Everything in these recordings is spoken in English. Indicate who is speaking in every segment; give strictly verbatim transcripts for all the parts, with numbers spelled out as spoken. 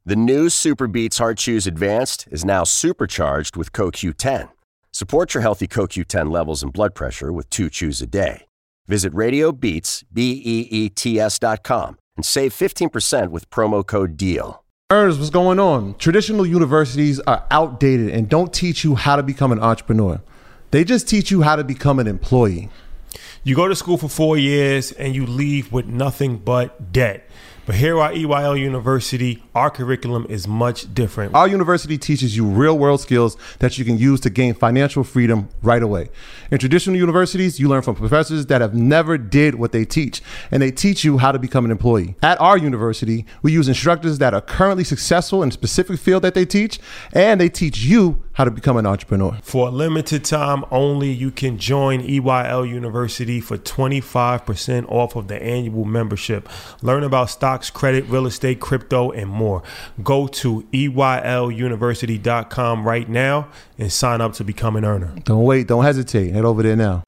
Speaker 1: The new Super Beats Heart Chews Advanced is now supercharged with C O Q ten. Support your healthy C O Q ten levels and blood pressure with two chews a day. Visit Radio Beats, B E E T S dot com and save fifteen percent with promo code DEAL.
Speaker 2: Ernest, what's going on? Traditional universities are outdated and don't teach you how to become an entrepreneur. They just teach you how to become an employee.
Speaker 3: You go to school for four years and you leave with nothing but debt. But here at E Y L University, our curriculum is much different.
Speaker 2: Our university teaches you real-world skills that you can use to gain financial freedom right away. In traditional universities, you learn from professors that have never did what they teach, and they teach you how to become an employee. At our university, we use instructors that are currently successful in a specific field that they teach, and they teach you how to become an entrepreneur.
Speaker 3: For a limited time only, you can join E Y L University for twenty-five percent off of the annual membership. Learn about stocks, credit, real estate, crypto, and more. Go to E Y L university dot com right now and sign up to become an earner.
Speaker 2: Don't wait, don't hesitate. Head over there now.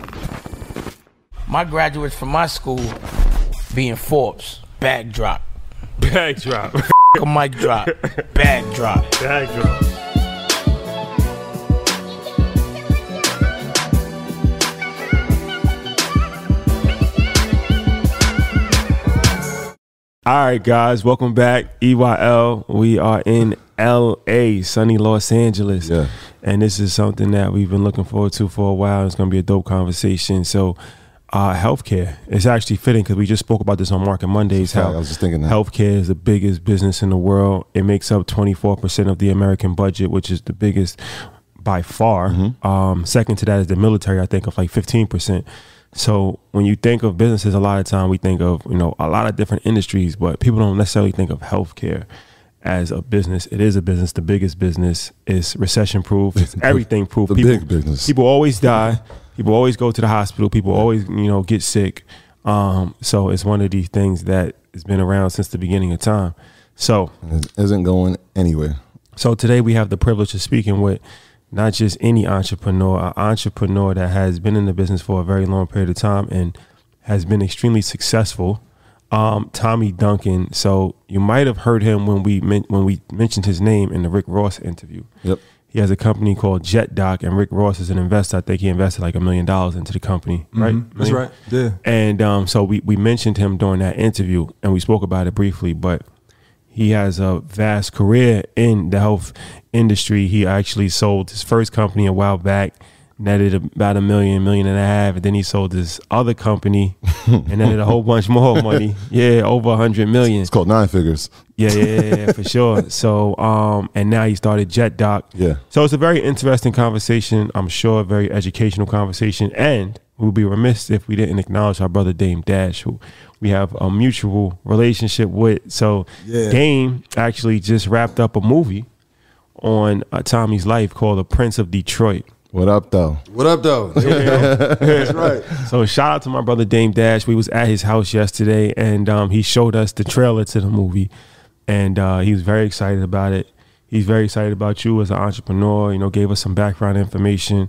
Speaker 4: My graduates from my school being Forbes, bag drop.
Speaker 3: Bag drop.
Speaker 4: A mic drop. Bag drop.
Speaker 3: Bag drop. All right, guys, welcome back. E Y L, we are in L A, sunny Los Angeles.
Speaker 5: Yeah.
Speaker 3: And this is something that we've been looking forward to for a while. It's going to be a dope conversation. So, uh, healthcare is actually fitting because we just spoke about this on Market Mondays. How
Speaker 5: I was just thinking that.
Speaker 3: Healthcare is the biggest business in the world. It makes up twenty-four percent of the American budget, which is the biggest by far.
Speaker 5: Mm-hmm.
Speaker 3: Um, second to that is the military, I think, of like fifteen percent. So when you think of businesses, a lot of time we think of, you know, a lot of different industries, but people don't necessarily think of healthcare as a business. It is a business. The biggest business is recession proof. It's everything proof.
Speaker 5: The
Speaker 3: people,
Speaker 5: big business.
Speaker 3: People always die. People always go to the hospital. People always, you know, get sick. Um, so it's one of these things that has been around since the beginning of time. So
Speaker 5: it isn't going anywhere.
Speaker 3: So today we have the privilege of speaking with not just any entrepreneur, an entrepreneur that has been in the business for a very long period of time and has been extremely successful, um, Tommy Duncan. So you might have heard him when we men- when we mentioned his name in the Rick Ross interview.
Speaker 5: Yep.
Speaker 3: He has a company called JetDoc, and Rick Ross is an investor. I think he invested like a million dollars into the company, right?
Speaker 6: Mm-hmm. That's right. Yeah.
Speaker 3: And um, so we we mentioned him during that interview, and we spoke about it briefly, but he has a vast career in the health industry. He actually sold his first company a while back, netted about a million, million and a half, and then he sold his other company and netted a whole bunch more money. Yeah, over a hundred million.
Speaker 5: It's called nine figures.
Speaker 3: Yeah, yeah, yeah, yeah, for sure. So, um, and now he started JetDoc.
Speaker 5: Yeah.
Speaker 3: So it's a very interesting conversation. I'm sure a very educational conversation, and we'll be remiss if we didn't acknowledge our brother Dame Dash, who we have a mutual relationship with. So
Speaker 6: Yeah.
Speaker 3: Dame actually just wrapped up a movie on uh, Tommy's life called The Prince of Detroit.
Speaker 5: What up, though?
Speaker 6: What up, though? There we go. That's right.
Speaker 3: So shout out to my brother Dame Dash. We was at his house yesterday, and um, he showed us the trailer to the movie, and uh, he was very excited about it. He's very excited about you as an entrepreneur. You know, gave us some background information.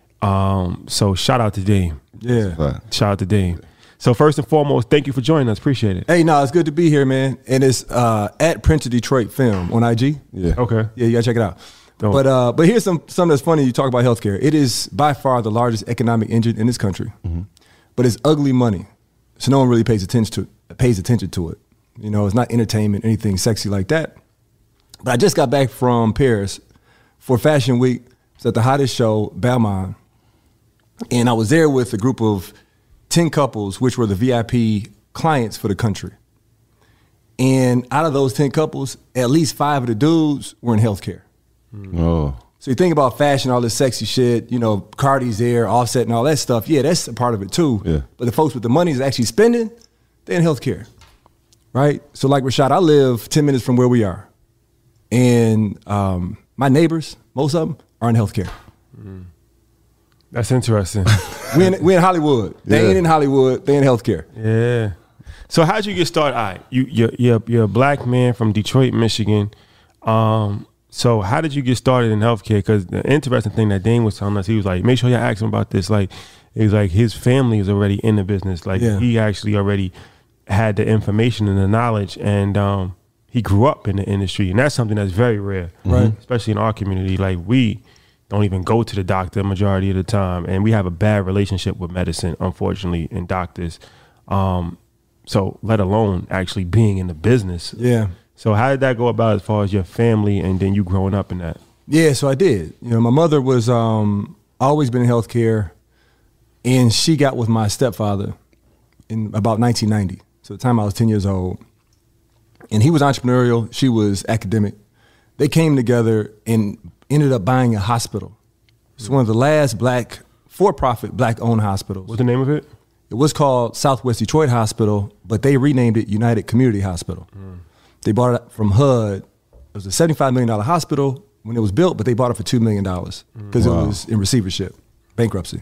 Speaker 3: Um, so shout out to Dame.
Speaker 6: Yeah.
Speaker 5: Right.
Speaker 3: Shout out to Dame. So first and foremost, thank you for joining us. Appreciate it.
Speaker 6: Hey, no, it's good to be here, man. And it's uh, at Prince of Detroit Film on I G.
Speaker 5: Yeah.
Speaker 3: Okay.
Speaker 6: Yeah, you gotta check it out.
Speaker 3: Dope.
Speaker 6: But uh, but here's some something that's funny. You talk about healthcare. It is by far the largest economic engine in this country,
Speaker 5: Mm-hmm.
Speaker 6: but it's ugly money, so no one really pays attention to pays attention to it. You know, it's not entertainment, anything sexy like that. But I just got back from Paris for Fashion Week. It's at the hottest show, Balmain, and I was there with a group of ten couples, which were the V I P clients for the country. And out of those ten couples, at least five of the dudes were in healthcare.
Speaker 5: Oh.
Speaker 6: So you think about fashion, all this sexy shit, you know, Cardi's there, Offset and all that stuff. Yeah, that's a part of it too.
Speaker 5: Yeah.
Speaker 6: But the folks with the money is actually spending, they're in healthcare, right? So like Rashad, I live ten minutes from where we are. And um, my neighbors, most of them, are in healthcare.
Speaker 3: Mm. That's interesting.
Speaker 6: we, in, we in Hollywood. They
Speaker 5: Yeah.
Speaker 6: ain't in Hollywood, they in healthcare.
Speaker 3: Yeah. So how'd you get started? All right, you, you're, you're, you're a black man from Detroit, Michigan. Um, so how did you get started in healthcare? Because the interesting thing that Dane was telling us, he was like, make sure you ask him about this. Like, it was like his family is already in the business. Like
Speaker 6: Yeah.
Speaker 3: he actually already had the information and the knowledge. And um, he grew up in the industry, and that's something that's very rare,
Speaker 6: Right.
Speaker 3: especially in our community. Like, we don't even go to the doctor majority of the time, and we have a bad relationship with medicine, unfortunately, and doctors. Um, so let alone actually being in the business.
Speaker 6: Yeah.
Speaker 3: So how did that go about as far as your family and then you growing up in that?
Speaker 6: Yeah, so I did. You know, my mother was um, always been in healthcare, and she got with my stepfather in about nineteen ninety. So at the time I was ten years old. And he was entrepreneurial, she was academic. They came together and ended up buying a hospital. It's one of the last black, for-profit, black-owned hospitals.
Speaker 3: What's the name of it?
Speaker 6: It was called Southwest Detroit Hospital, but they renamed it United Community Hospital. Mm. They bought it from H U D. It was a seventy-five million dollars hospital when it was built, but they bought it for two million dollars because wow. it was in receivership, bankruptcy.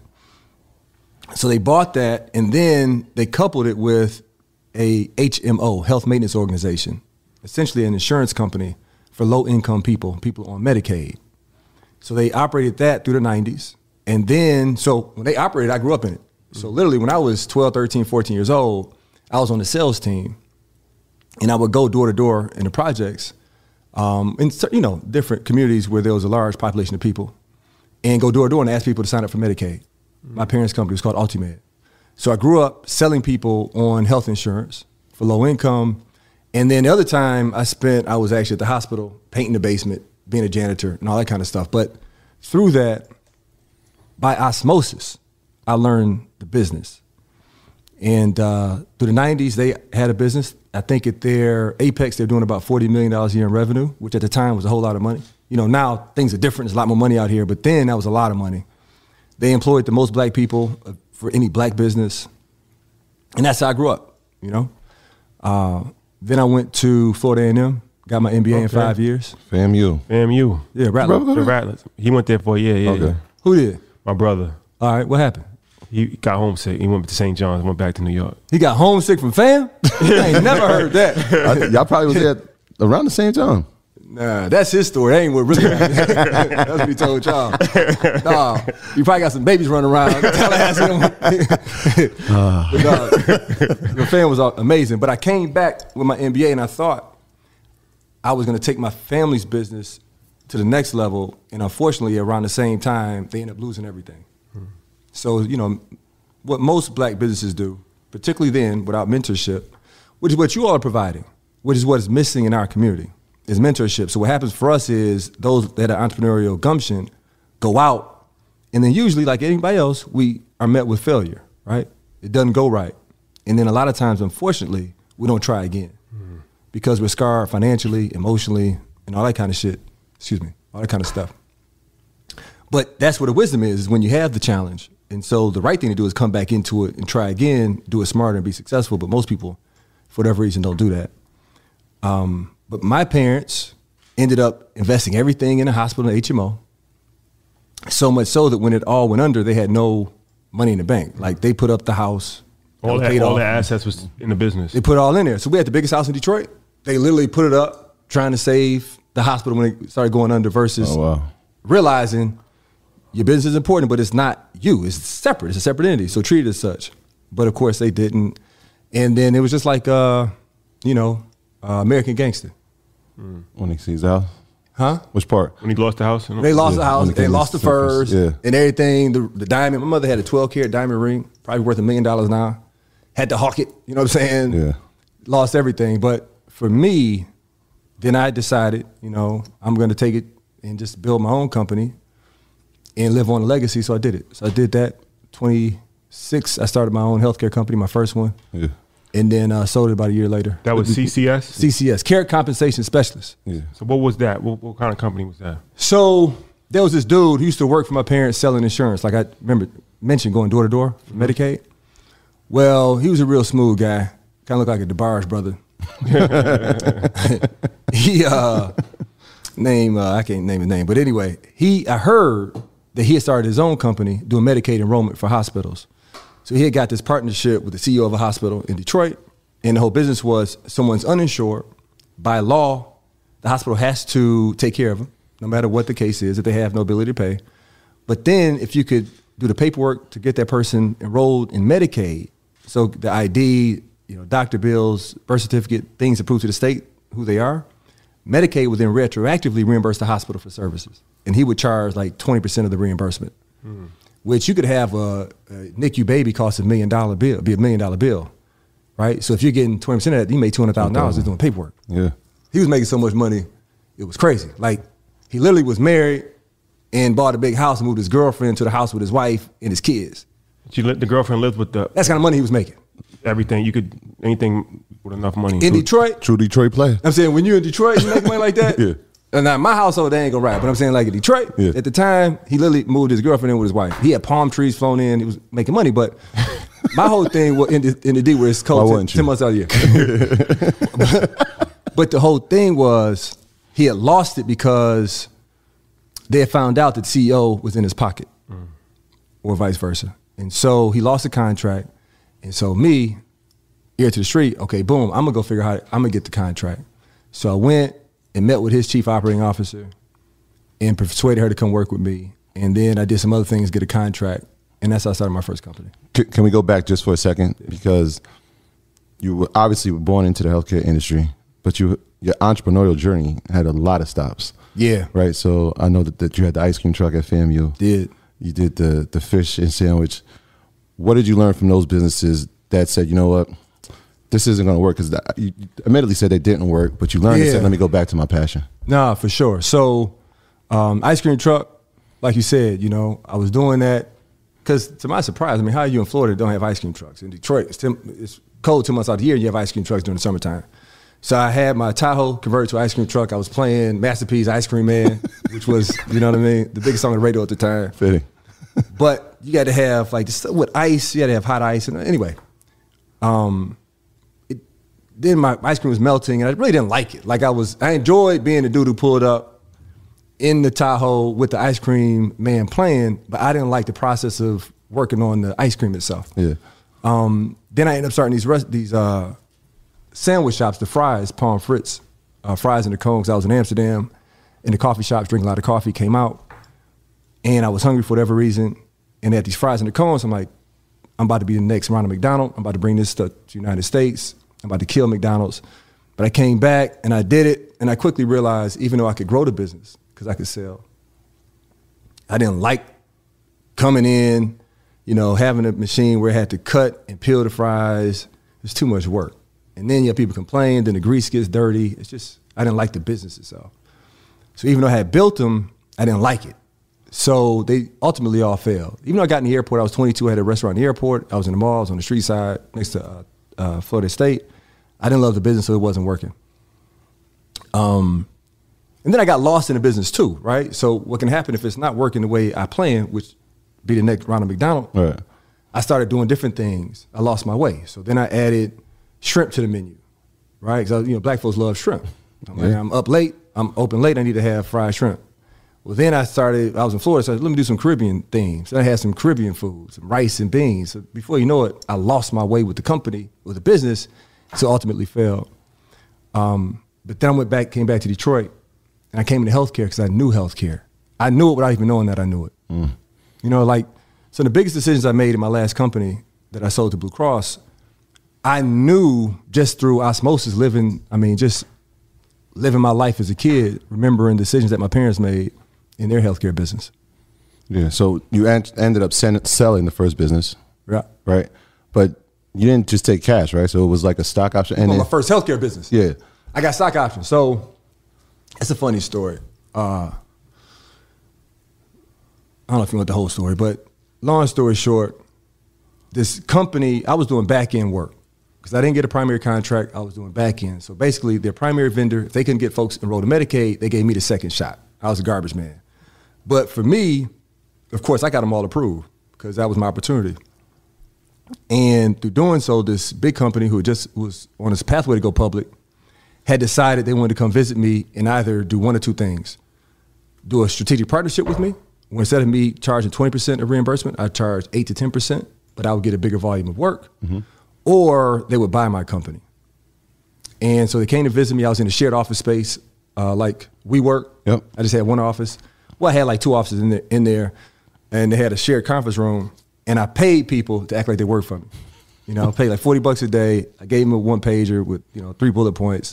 Speaker 6: So they bought that, and then they coupled it with a H M O, Health Maintenance Organization, essentially an insurance company for low-income people, people on Medicaid. So they operated that through the nineties. And then, so when they operated, I grew up in it. So literally when I was twelve, thirteen, fourteen years old, I was on the sales team, and I would go door to door in the projects um, in, you know, different communities where there was a large population of people, and go door to door and ask people to sign up for Medicaid. Mm-hmm. My parents' company was called Ultimed. So I grew up selling people on health insurance for low income. And then the other time I spent, I was actually at the hospital, painting the basement, being a janitor and all that kind of stuff. But through that, by osmosis, I learned the business. And uh, through the nineties, they had a business. I think at their apex, they're doing about forty million dollars a year in revenue, which at the time was a whole lot of money. You know, now things are different. There's a lot more money out here, but then that was a lot of money. They employed the most black people for any black business. And that's how I grew up, you know. Uh, then I went to Florida A and M, got my M B A okay. in five years.
Speaker 5: FAMU.
Speaker 3: FAMU.
Speaker 6: Yeah, Rattler.
Speaker 3: The Rattlers. He went there for a year, yeah,
Speaker 5: okay.
Speaker 3: yeah.
Speaker 6: Who did?
Speaker 3: My brother.
Speaker 6: All right, what happened?
Speaker 3: He got homesick. He went to Saint John's, went back to New York.
Speaker 6: He got homesick from fam? I ain't never heard that.
Speaker 5: I, y'all probably was there around the same time.
Speaker 6: Nah, that's his story. That ain't what really happened. That's what he told y'all. Nah, you probably got some babies running around. Tallahassee. uh. But, nah, the fam was amazing. But I came back with my M B A, and I thought I was going to take my family's business to the next level. And unfortunately, around the same time, they ended up losing everything. Hmm. So, you know, what most black businesses do, particularly then without mentorship, which is what you all are providing, which is what is missing in our community, is mentorship. So what happens for us is those that are entrepreneurial gumption go out, and then usually, like anybody else, we are met with failure, right? It doesn't go right. And then a lot of times, unfortunately, we don't try again mm-hmm. because we're scarred financially, emotionally, and all that kind of shit. Excuse me, all that kind of stuff. But that's where the wisdom is, is when you have the challenge. And so the right thing to do is come back into it and try again, do it smarter and be successful. But most people, for whatever reason, don't do that. Um, but my parents ended up investing everything in a hospital and H M O. So much so that when it all went under, they had no money in the bank. Like they put up the house.
Speaker 3: All that, all the assets was in the business.
Speaker 6: They put it all in there. So we had the biggest house in Detroit. They literally put it up trying to save the hospital when it started going under versus
Speaker 5: oh, wow.
Speaker 6: realizing your business is important, but it's not you. It's separate. It's a separate entity. So treat it as such. But of course they didn't. And then it was just like, uh, you know, uh, American Gangster.
Speaker 5: Mm. When he sees the house?
Speaker 6: Huh?
Speaker 5: Which part?
Speaker 3: When he lost the house?
Speaker 6: They lost yeah, the house. They lost the furs
Speaker 5: yeah.
Speaker 6: and everything. The, the diamond. My mother had a twelve karat diamond ring, probably worth a million dollars now. Had to hawk it. You know what I'm saying?
Speaker 5: Yeah.
Speaker 6: Lost everything. But for me, then I decided, you know, I'm going to take it and just build my own company and live on a legacy. So I did it. So I did that. twenty-six, I started my own healthcare company, my first one.
Speaker 5: Yeah.
Speaker 6: And then uh, sold it about a year later.
Speaker 3: That was C C S?
Speaker 6: C C S, Carrot Compensation Specialist.
Speaker 5: Yeah.
Speaker 3: So what was that? What, what kind of company was that?
Speaker 6: So there was this dude who used to work for my parents selling insurance. Like I remember mentioned going door to door for mm-hmm. Medicaid. Well, he was a real smooth guy. Kind of looked like a DeBarge brother. he, uh, name, uh, I can't name his name. But anyway, he, I heard that he had started his own company doing Medicaid enrollment for hospitals. So he had got this partnership with the C E O of a hospital in Detroit, and the whole business was someone's uninsured. By law, the hospital has to take care of them, no matter what the case is, if they have no ability to pay. But then if you could do the paperwork to get that person enrolled in Medicaid, so the I D, you know, doctor bills, birth certificate, things approved to the state, who they are, Medicaid would then retroactively reimburse the hospital for services. And he would charge like twenty percent of the reimbursement, mm. which you could have a, a N I C U baby cost a million dollar bill, be a million dollar bill, right? So if you're getting twenty percent of that, you made two hundred thousand dollars just doing paperwork.
Speaker 5: Yeah.
Speaker 6: He was making so much money, it was crazy. Like, he literally was married and bought a big house and moved his girlfriend to the house with his wife and his kids.
Speaker 3: She let the girlfriend live with the
Speaker 6: That's the kind of money he was making.
Speaker 3: everything. You could anything with enough money.
Speaker 6: In Detroit,
Speaker 5: True Detroit play.
Speaker 6: I'm saying when you're in Detroit, you make money like that.
Speaker 5: Yeah.
Speaker 6: And now my household, they ain't gonna rap. But I'm saying like in Detroit,
Speaker 5: Yeah.
Speaker 6: at the time, he literally moved his girlfriend in with his wife. He had palm trees flown in. He was making money. But my whole thing was in the, in the D where it's
Speaker 5: Why
Speaker 6: cold ten,
Speaker 5: wouldn't you?
Speaker 6: ten months out of the year. but, but the whole thing was he had lost it because they had found out that the C E O was in his pocket mm. or vice versa. And so he lost the contract. And so me, ear to the street, okay, boom, I'm gonna go figure out how I'm gonna get the contract. So I went and met with his chief operating officer and persuaded her to come work with me. And then I did some other things, get a contract. And that's how I started my first company.
Speaker 5: C- Can we go back just for a second? Because you were obviously were born into the healthcare industry, but you your entrepreneurial journey had a lot of stops.
Speaker 6: Yeah.
Speaker 5: Right. So I know that, that you had the ice cream truck at FAMU.
Speaker 6: Did.
Speaker 5: You did the the fish and sandwich. What did you learn from those businesses that said, you know what, this isn't going to work? Because you admittedly said they didn't work, but you learned
Speaker 6: Yeah.
Speaker 5: and said, let me go back to my passion.
Speaker 6: Nah, for sure. So um, ice cream truck, like you said, you know, I was doing that because to my surprise, I mean, how are you in Florida don't have ice cream trucks? In Detroit, it's, ten, it's cold two months out of the year and you have ice cream trucks during the summertime. So I had my Tahoe converted to an ice cream truck. I was playing Master P's Ice Cream Man, which was, you know what I mean, the biggest song on the radio at the time.
Speaker 5: Fitting.
Speaker 6: But you got to have like this, with ice, you got to have hot ice. And anyway, um, it, then my ice cream was melting, and I really didn't like it. Like I was, I enjoyed being the dude who pulled up in the Tahoe with the ice cream man playing, but I didn't like the process of working on the ice cream itself.
Speaker 5: Yeah.
Speaker 6: Um, then I ended up starting these rest, these uh, sandwich shops, the Fries, Palm Fritz, uh, Fries in the Cone, 'cause I was in Amsterdam, in the coffee shops, drinking a lot of coffee, came out. And I was hungry for whatever reason. And they had these fries in the cones. I'm like, I'm about to be the next Ronald McDonald. I'm about to bring this to the United States. I'm about to kill McDonald's. But I came back and I did it. And I quickly realized, even though I could grow the business, because I could sell, I didn't like coming in, you know, having a machine where I had to cut and peel the fries. It's too much work. And then you have people complain, then the grease gets dirty. It's just, I didn't like the business itself. So even though I had built them, I didn't like it. So they ultimately all failed. Even though I got in the airport, I was twenty-two, I had a restaurant in the airport. I was in the mall, I was on the street side next to uh, uh, Florida State. I didn't love the business, so it wasn't working. Um, and then I got lost in the business too, right? So what can happen if it's not working the way I planned, which be the next Ronald McDonald,
Speaker 5: Right.
Speaker 6: I started doing different things. I lost my way. So then I added shrimp to the menu, right? Because you know, black folks love shrimp. I'm, like,
Speaker 5: Yeah.
Speaker 6: I'm up late, I'm open late, I need to have fried shrimp. Well, then I started, I was in Florida, so I said, let me do some Caribbean things. Then I had some Caribbean food, some rice and beans. So before you know it, I lost my way with the company, with the business, so ultimately failed. Um, but then I went back, came back to Detroit, and I came into healthcare because I knew healthcare. I knew it without even knowing that I knew it. Mm. You know, like, so the biggest decisions I made in my last company that I sold to Blue Cross, I knew just through osmosis, living, I mean, just living my life as a kid, remembering decisions that my parents made in their healthcare business.
Speaker 5: Yeah. So you en- ended up sen- selling the first business.
Speaker 6: Right.
Speaker 5: Right. But you didn't just take cash, right? So it was like a stock option. And
Speaker 6: Well,
Speaker 5: then,
Speaker 6: my first healthcare business.
Speaker 5: Yeah.
Speaker 6: I got stock options. So it's a funny story. Uh, I don't know if you want the whole story, but long story short, this company, I was doing back end work because I didn't get a primary contract. I was doing back end. So basically, their primary vendor, if they couldn't get folks enrolled in Medicaid, they gave me the second shot. I was a garbage man. But for me, of course, I got them all approved because that was my opportunity. And through doing so, this big company who just was on its pathway to go public had decided they wanted to come visit me and either do one or two things. Do a strategic partnership with me, where instead of me charging twenty percent of reimbursement, I charge eight to ten percent, but I would get a bigger volume of work. Mm-hmm. Or they would buy my company. And so they came to visit me. I was in a shared office space, uh, like WeWork.
Speaker 5: Yep.
Speaker 6: I just had one office. Well, I had like two offices in there, in there, and they had a shared conference room, and I paid people to act like they worked for me. You know, I paid like forty bucks a day. I gave them a one pager with, you know, three bullet points.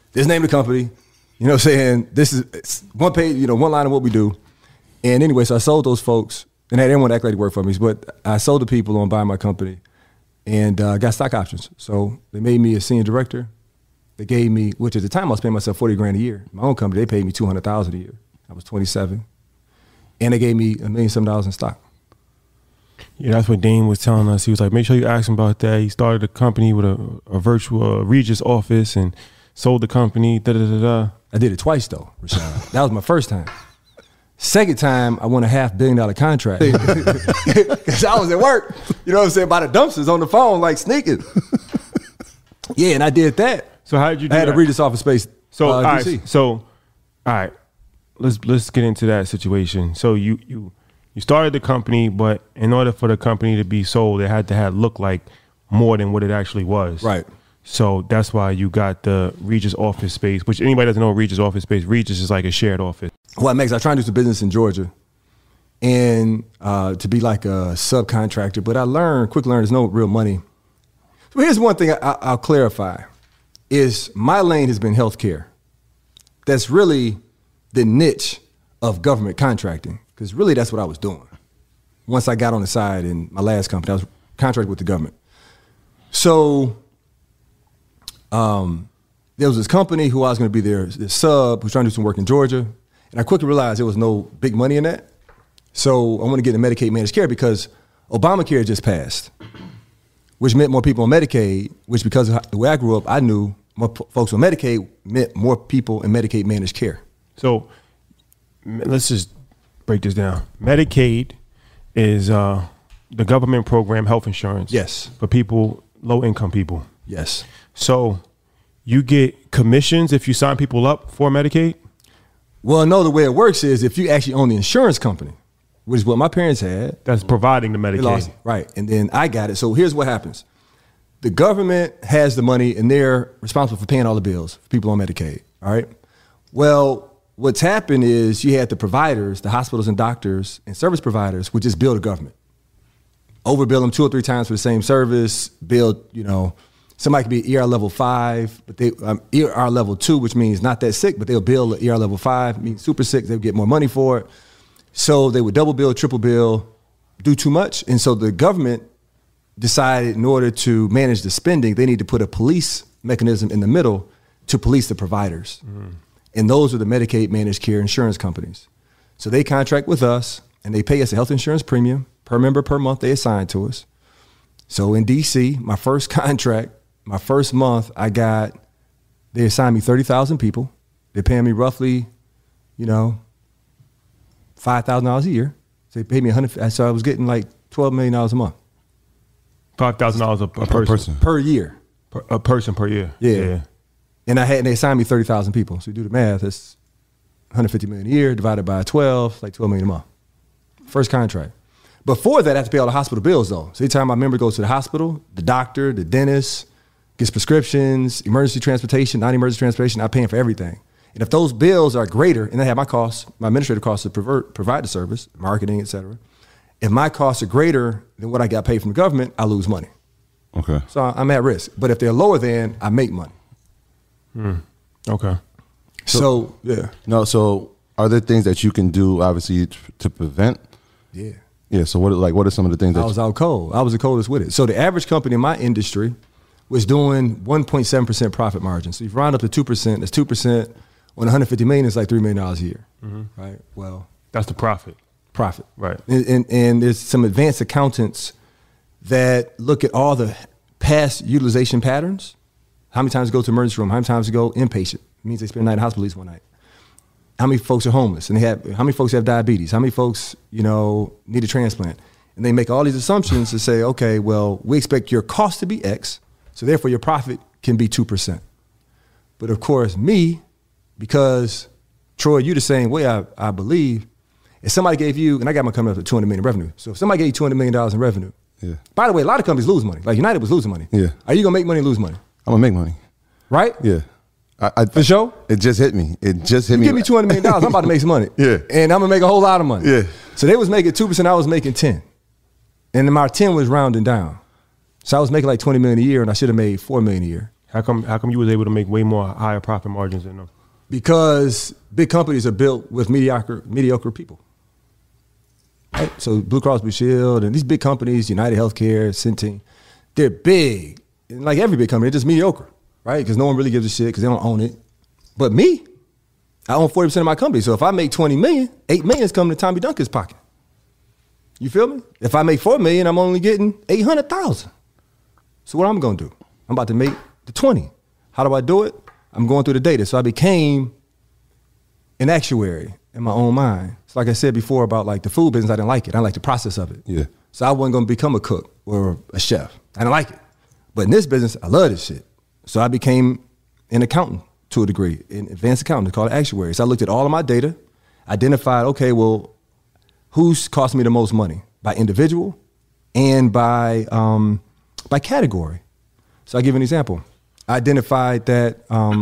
Speaker 6: this name of the company, you know what I'm saying? This is it's one page, you know, one line of what we do. And anyway, so I sold those folks, and they didn't want to act like they worked for me, but I sold the people on buying my company and uh, got stock options. So they made me a senior director. They gave me, which at the time I was paying myself forty grand a year. My own company, they paid me two hundred thousand a year. I was twenty-seven. And they gave me a million some dollars in stock.
Speaker 3: Yeah, that's what Dane was telling us. He was like, make sure you ask him about that. He started a company with a, a virtual Regis office and sold the company, da da da da.
Speaker 6: I did it twice though, Rashad. That was my first time. Second time, I won a half billion dollar contract. Because I was at work, you know what I'm saying, by the dumpsters on the phone, like sneaking. Yeah, and I did that.
Speaker 3: So how did you do
Speaker 6: I had
Speaker 3: that?
Speaker 6: a Regis office space.
Speaker 3: So,
Speaker 6: uh,
Speaker 3: all
Speaker 6: D C.
Speaker 3: right, so, all right, let's let's get into that situation. So you you you started the company, but in order for the company to be sold, it had to have look like more than what it actually was.
Speaker 6: Right.
Speaker 3: So that's why you got the Regis office space, which anybody doesn't know Regis office space. Regis is like a shared office.
Speaker 6: What makes I try to do some business in Georgia and uh, to be like a subcontractor, but I learned, quick learned, there's no real money. So here's one thing I, I, I'll clarify, is my lane has been healthcare. That's really the niche of government contracting, because really that's what I was doing. Once I got on the side in my last company, I was contracting with the government. So um, there was this company who I was going to be their, their sub, who was trying to do some work in Georgia. And I quickly realized there was no big money in that. So I want to get into Medicaid managed care because Obamacare just passed, which meant more people on Medicaid, which because of the way I grew up, I knew more p- folks on Medicaid meant more people in Medicaid managed care.
Speaker 3: So m- let's just break this down. Medicaid is uh, the government program health insurance.
Speaker 6: Yes.
Speaker 3: For people, low income people.
Speaker 6: Yes.
Speaker 3: So you get commissions if you sign people up for Medicaid?
Speaker 6: Well, no, the way it works is if you actually own the insurance company, which is what my parents had.
Speaker 3: That's providing the
Speaker 6: They
Speaker 3: Medicaid.
Speaker 6: lost it. Right. And then I got it. So here's what happens. The government has the money and they're responsible for paying all the bills for people on Medicaid. All right. Well, what's happened is you had the providers, the hospitals and doctors and service providers would just bill the government. Overbill them two or three times for the same service, bill, you know, somebody could be E R level five, but they um, E R level two, which means not that sick, but they'll bill E R level five, means super sick, they'll get more money for it. So they would double bill, triple bill, do too much. And so the government decided in order to manage the spending, they need to put a police mechanism in the middle to police the providers. Mm-hmm. And those are the Medicaid managed care insurance companies. So they contract with us and they pay us a health insurance premium per member per month they assign to us. So in D C, my first contract, my first month, I got, they assigned me thirty thousand people. They're paying me roughly, you know, five thousand dollars a year. So they paid me one hundred, so I was getting like twelve million dollars a month.
Speaker 3: five thousand dollars a, a person.
Speaker 5: person.
Speaker 6: Per year.
Speaker 3: Per, a person per year.
Speaker 6: Yeah.
Speaker 3: yeah.
Speaker 6: And I had, and they assigned me thirty thousand people. So you do the math, that's one hundred fifty million a year divided by twelve, like twelve million a month. First contract. Before that, I had to pay all the hospital bills though. So every time my member goes to the hospital, the doctor, the dentist, gets prescriptions, emergency transportation, non-emergency transportation, I'm paying for everything. And if those bills are greater, and I have my costs, my administrative costs to provert, provide the service, marketing, et cetera. If my costs are greater than what I got paid from the government, I lose money.
Speaker 5: Okay.
Speaker 6: So I'm at risk. But if they're lower than, I make money.
Speaker 3: Mm. Okay.
Speaker 6: So, so, yeah.
Speaker 5: No, so are there things that you can do, obviously, t- to prevent?
Speaker 6: Yeah.
Speaker 5: Yeah, so what like what are some of the things that
Speaker 6: I was out cold. I was the coldest with it. So the average company in my industry was doing one point seven percent profit margin. So if you round up to two percent, that's two percent. On one hundred fifty million, it's like three million dollars a year, mm-hmm. right? Well,
Speaker 3: that's the profit.
Speaker 6: Profit.
Speaker 3: Right.
Speaker 6: And, and, and there's some advanced accountants that look at all the past utilization patterns. How many times go to emergency room? How many times go inpatient? It means they spend a night in the hospital at least one night. How many folks are homeless? And they have, how many folks have diabetes? How many folks, you know, need a transplant? And they make all these assumptions to say, okay, well, we expect your cost to be X, so therefore your profit can be two percent. But of course, me, because Troy, you the same way I, I believe, if somebody gave you, and I got my company up to two hundred million dollars in revenue. So if somebody gave you two hundred million dollars in revenue,
Speaker 5: yeah.
Speaker 6: By the way, a lot of companies lose money. Like United was losing money.
Speaker 5: Yeah.
Speaker 6: Are you gonna make money or lose money?
Speaker 5: I'm gonna make money.
Speaker 6: Right?
Speaker 5: Yeah. I, I,
Speaker 6: For sure?
Speaker 5: It just hit me. It just hit
Speaker 6: you
Speaker 5: me.
Speaker 6: Give me two hundred million dollars, I'm about to make some money.
Speaker 5: Yeah.
Speaker 6: And I'm gonna make a whole lot of money.
Speaker 5: Yeah.
Speaker 6: So they was making two percent, I was making ten. And then my ten was rounding down. So I was making like twenty million a year and I should have made four million a year.
Speaker 3: How come? How come you was able to make way more higher profit margins than them?
Speaker 6: Because big companies are built with mediocre mediocre people. Right? So Blue Cross Blue Shield and these big companies, United Healthcare, Centene, they're big. And like every big company, they're just mediocre, right? Because no one really gives a shit because they don't own it. But me, I own forty percent of my company. So if I make twenty million, eight million is coming to Tommy Duncan's pocket. You feel me? If I make four million, I'm only getting eight hundred thousand. So what I'm gonna do? I'm about to make the twenty. How do I do it? I'm going through the data. So I became an actuary in my own mind. So like I said before about like the food business, I didn't like it. I didn't like the process of it.
Speaker 5: Yeah.
Speaker 6: So I wasn't gonna become a cook or a chef. I didn't like it. But in this business, I love this shit. So I became an accountant to a degree, an advanced accountant, called actuary. So I looked at all of my data, identified, okay, well, who's costing me the most money by individual and by um, by category. So I'll give you an example. I identified that um,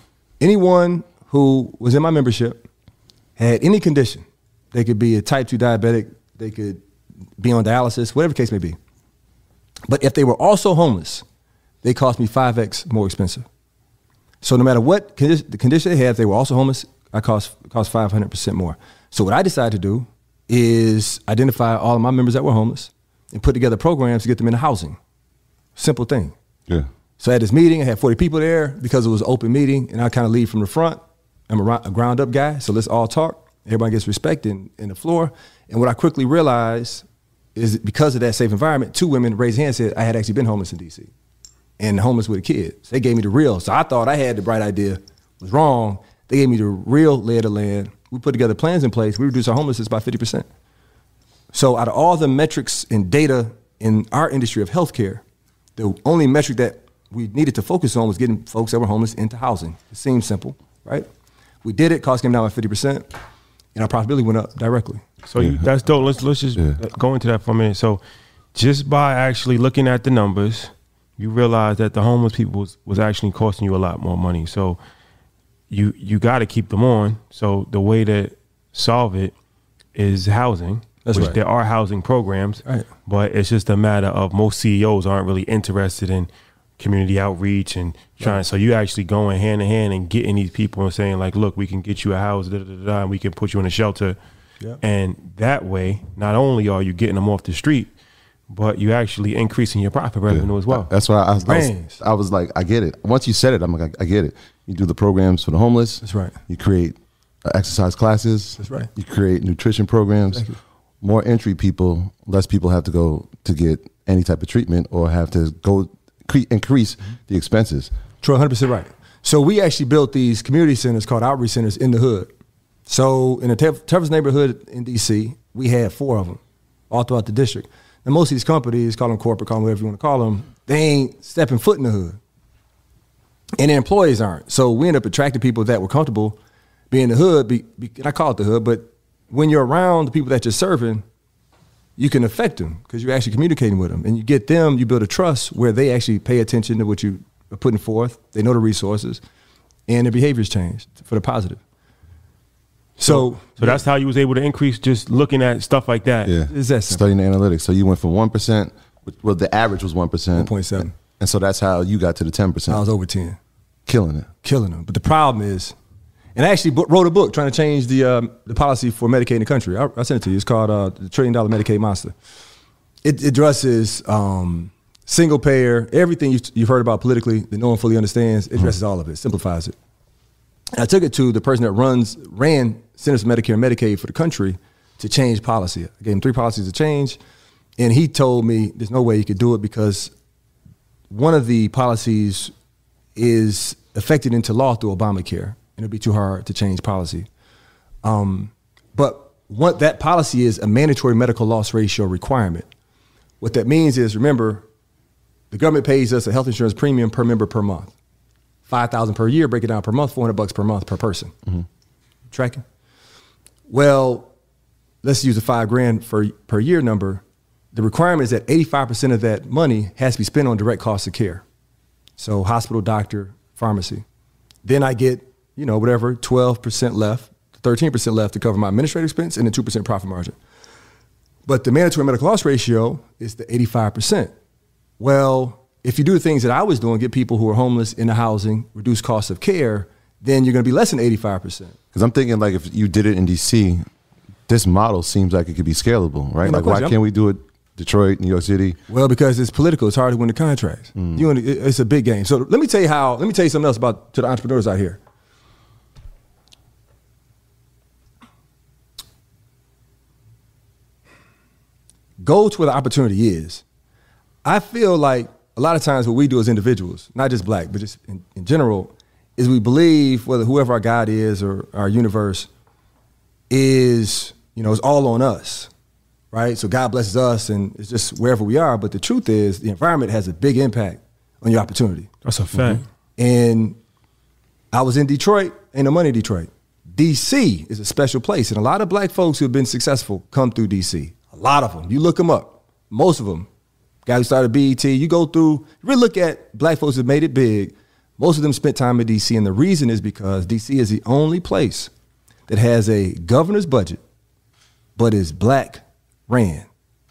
Speaker 6: anyone who was in my membership had any condition. They could be a type two diabetic, they could be on dialysis, whatever the case may be. But if they were also homeless, they cost me five X more expensive. So no matter what condi- the condition they had, if they were also homeless, I cost, cost five hundred percent more. So what I decided to do is identify all of my members that were homeless and put together programs to get them into housing. Simple thing.
Speaker 5: Yeah.
Speaker 6: So at this meeting, I had forty people there because it was an open meeting, and I kind of lead from the front. I'm a, a ground up guy, so let's all talk. Everybody gets respect in, in the floor. And what I quickly realized is that because of that safe environment, two women raised hands and said I had actually been homeless in D C and homeless with a kid. So they gave me the real. So I thought I had the bright idea, was wrong. They gave me the real lay of the land. We put together plans in place. We reduced our homelessness by fifty percent. So out of all the metrics and data in our industry of healthcare, the only metric that we needed to focus on was getting folks that were homeless into housing. It seemed simple, right? We did it, cost came down by fifty percent, and our profitability went up directly.
Speaker 3: So you, that's dope. Let's let's just
Speaker 5: Yeah.
Speaker 3: go into that for a minute. So just by actually looking at the numbers, you realize that the homeless people was, was actually costing you a lot more money. So you you got to keep them on. So the way to solve it is housing.
Speaker 6: That's
Speaker 3: which
Speaker 6: right.
Speaker 3: There are housing programs,
Speaker 6: Right.
Speaker 3: but it's just a matter of most C E Os aren't really interested in community outreach and trying. Right. So you actually going hand in hand and getting these people and saying like, look, we can get you a house, da, da, da, da, and we can put you in a shelter. Yep. And that way, not only are you getting them off the street, but you actually increasing your profit revenue
Speaker 5: Yeah.
Speaker 3: as well.
Speaker 5: That's why I, I, was, I was like, I get it. Once you said it, I'm like, I, I get it. You do the programs for the homeless.
Speaker 6: That's right.
Speaker 5: You create uh, exercise classes.
Speaker 6: That's right.
Speaker 5: You create nutrition programs.
Speaker 6: Exactly.
Speaker 5: More entry people, less people have to go to get any type of treatment or have to go cre- increase mm-hmm. the expenses.
Speaker 6: Troy, one hundred percent right. So we actually built these community centers called outreach centers in the hood. So in the Tev- toughest neighborhood in D C, we had four of them all throughout the district. And most of these companies, call them corporate, call them whatever you want to call them, they ain't stepping foot in the hood. And their employees aren't. So we end up attracting people that were comfortable being in the hood. Be, be, and I call it the hood, but when you're around the people that you're serving, you can affect them because you're actually communicating with them. And you get them, you build a trust where they actually pay attention to what you are putting forth. They know the resources, and their behaviors change for the positive. So,
Speaker 3: so, so that's how you was able to increase just looking at stuff like that.
Speaker 5: Yeah,
Speaker 6: Is that simple?
Speaker 5: studying the analytics. So you went from one percent. Well, the average was one percent.
Speaker 6: one point seven.
Speaker 5: And so that's how you got to the ten percent.
Speaker 6: I was over ten.
Speaker 5: Killing it.
Speaker 6: Killing them. But the problem is, and I actually wrote a book trying to change the um, the policy for Medicaid in the country. I, I sent it to you. It's called uh, The Trillion Dollar Medicaid Monster. It, it addresses um, single payer, everything you've, you've heard about politically that no one fully understands. It addresses mm-hmm. all of it, simplifies it. And I took it to the person that runs, ran Centers for Medicare and Medicaid for the country to change policy. I gave him three policies to change, and he told me there's no way he could do it because one of the policies is affected into law through Obamacare. And it'd be too hard to change policy. Um, but what that policy is a mandatory medical loss ratio requirement. What that means is, remember, the government pays us a health insurance premium per member per month. five thousand dollars per year, break it down per month, four hundred bucks per month per person. Mm-hmm. Tracking? Well, let's use a five grand for, per year number. The requirement is that eighty-five percent of that money has to be spent on direct costs of care. So hospital, doctor, pharmacy. Then I get, you know, whatever, twelve percent left, thirteen percent left to cover my administrative expense and then two percent profit margin. But the mandatory medical loss ratio is the eighty-five percent. Well, if you do the things that I was doing, get people who are homeless into housing, reduce costs of care, then you're going to be less than eighty-five percent.
Speaker 5: Because I'm thinking, like, if you did it in D C, this model seems like it could be scalable, right?
Speaker 6: No
Speaker 5: like,
Speaker 6: question.
Speaker 5: why can't we do it Detroit, New York City?
Speaker 6: Well, because it's political. It's hard to win the contracts. Mm. You, it's a big game. So let me tell you how. Let me tell you something else about to the entrepreneurs out here. Go to where the opportunity is. I feel like a lot of times what we do as individuals, not just black, but just in, in general, is we believe whether whoever our God is or our universe is, you know, it's all on us, right? So God blesses us and it's just wherever we are. But the truth is the environment has a big impact on your opportunity.
Speaker 3: That's a fact.
Speaker 6: Mm-hmm. And I was in Detroit, ain't no money in Detroit. D C is a special place. And a lot of black folks who have been successful come through D C. A lot of them. You look them up. Most of them. Guy who started B E T, you go through, you really look at black folks that made it big. Most of them spent time in D C, and the reason is because D C is the only place that has a governor's budget, but is black ran.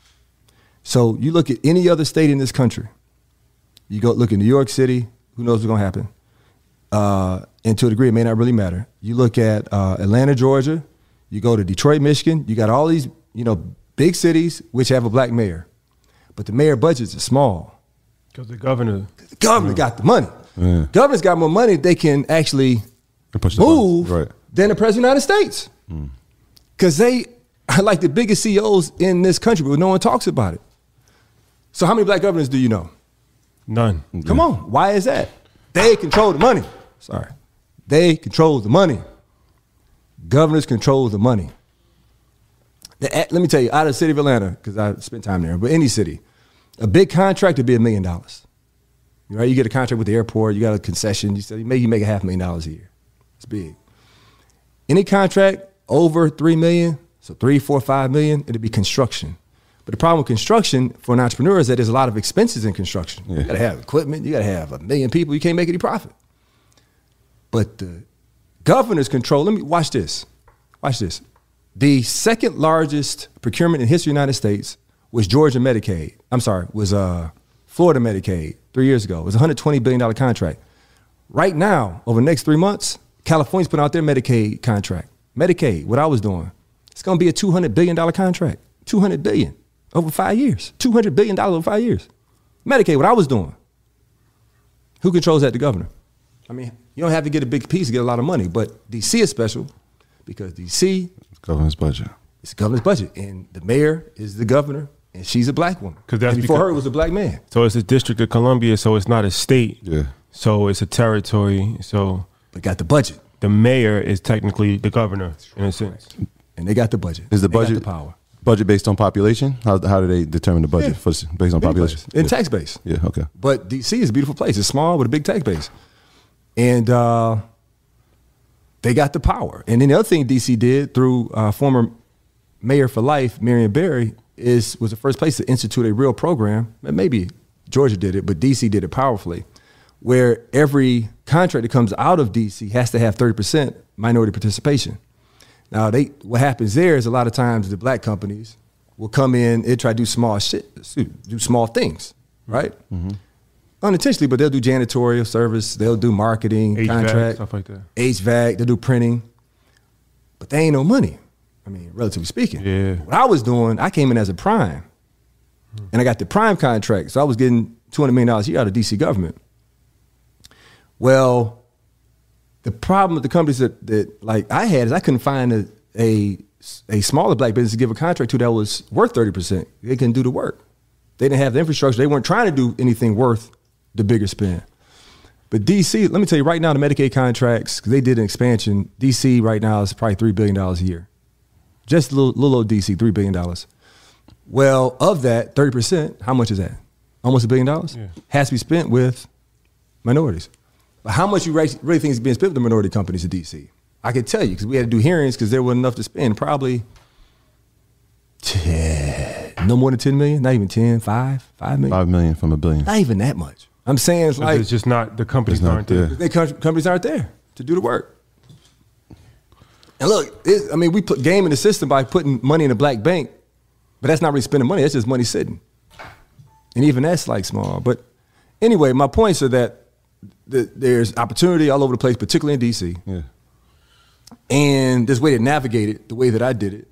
Speaker 6: So you look at any other state in this country, you go look at New York City, who knows what's gonna happen? Uh, and to a degree, it may not really matter. You look at uh, Atlanta, Georgia, you go to Detroit, Michigan, you got all these, you know, big cities which have a black mayor, but the mayor budgets are small.
Speaker 3: Because the governor.
Speaker 6: The governor mm. got the money.
Speaker 5: Yeah.
Speaker 6: Governors got more money they can actually move
Speaker 5: right.
Speaker 6: than the president of the United States. Because mm. they are like the biggest C E Os in this country, but no one talks about it. So how many black governors do you know?
Speaker 3: None.
Speaker 6: Come
Speaker 5: yeah.
Speaker 6: on, why is that? They control the money. Sorry. They control the money. Governors control the money. The, let me tell you, out of the city of Atlanta, because I spent time there, but any city, a big contract would be a million dollars. Right? You get a contract with the airport, you got a concession, you say maybe you make a half million dollars a year. It's big. Any contract over three million, so three, four, five million, it'd be construction. But the problem with construction for an entrepreneur is that there's a lot of expenses in construction. Yeah. You gotta have equipment, you gotta have a million people, you can't make any profit. But the governors control, let me watch this. Watch this. The second largest procurement in history of the United States was Georgia Medicaid. I'm sorry, was uh, Florida Medicaid three years ago. It was a one hundred twenty billion dollars contract. Right now, over the next three months, California's putting out their Medicaid contract. Medicaid, what I was doing, it's gonna be a two hundred billion dollars contract. two hundred billion dollars over five years. two hundred billion dollars over five years. Medicaid, what I was doing. Who controls that? The governor. I mean, you don't have to get a big piece to get a lot of money, but D C is special because D C
Speaker 5: governor's budget.
Speaker 6: It's the governor's budget, and the mayor is the governor, and she's a black woman.
Speaker 3: Because that's
Speaker 6: and before
Speaker 3: because,
Speaker 6: her, it was a black man.
Speaker 3: So it's the District of Columbia, so it's not a state.
Speaker 5: Yeah.
Speaker 3: So it's a territory. So
Speaker 6: but got the budget.
Speaker 3: The mayor is technically the governor in a sense,
Speaker 6: and they got the budget.
Speaker 5: Is the
Speaker 6: they
Speaker 5: budget
Speaker 6: got the power?
Speaker 5: Budget based on population? How how do they determine the budget?
Speaker 6: Yeah.
Speaker 5: For, based on
Speaker 6: big
Speaker 5: population?
Speaker 6: Place. In
Speaker 5: yeah.
Speaker 6: tax base.
Speaker 5: Yeah. Okay.
Speaker 6: But D C is a beautiful place. It's small with a big tax base, and uh, they got the power. And then the other thing D C did through uh, former mayor for life, Marion Barry, is was the first place to institute a real program. Maybe Georgia did it, but D C did it powerfully, where every contract that comes out of D C has to have thirty percent minority participation. Now, they what happens there is a lot of times the black companies will come in and try to do small shit, do small things, right? Mm-hmm. Unintentionally, but they'll do janitorial service, they'll do marketing,
Speaker 3: H V A C,
Speaker 6: contract,
Speaker 3: stuff like that.
Speaker 6: H V A C, they'll do printing, but they ain't no money. I mean, relatively speaking.
Speaker 3: Yeah.
Speaker 6: What I was doing, I came in as a prime, and I got the prime contract, so I was getting two hundred million dollars a year out of D C government. Well, the problem with the companies that, that like I had is I couldn't find a, a, a smaller black business to give a contract to that was worth thirty percent. They couldn't do the work. They didn't have the infrastructure. They weren't trying to do anything worth the bigger spend. But D C, let me tell you right now, the Medicaid contracts, because they did an expansion, D C right now is probably three billion dollars a year. Just a little, little old D C, three billion dollars. Well, of that, thirty percent, how much is that? Almost a billion dollars?
Speaker 3: Yeah.
Speaker 6: Has to be spent with minorities. But how much you really think is being spent with the minority companies in D C? I can tell you, because we had to do hearings because there wasn't enough to spend. Probably ten, no more than ten million, not even ten, five, five million.
Speaker 5: Five million from a billion.
Speaker 6: Not even that much. I'm saying it's like
Speaker 3: it's just not the companies
Speaker 5: not
Speaker 3: aren't there.
Speaker 5: there.
Speaker 6: they companies aren't there to do the work. And look, it, I mean, we put game in the system by putting money in a black bank, but that's not really spending money. That's just money sitting. And even that's like small. But anyway, my points are that th- there's opportunity all over the place, particularly in D C.
Speaker 5: Yeah.
Speaker 6: And there's a way to navigate it the way that I did it.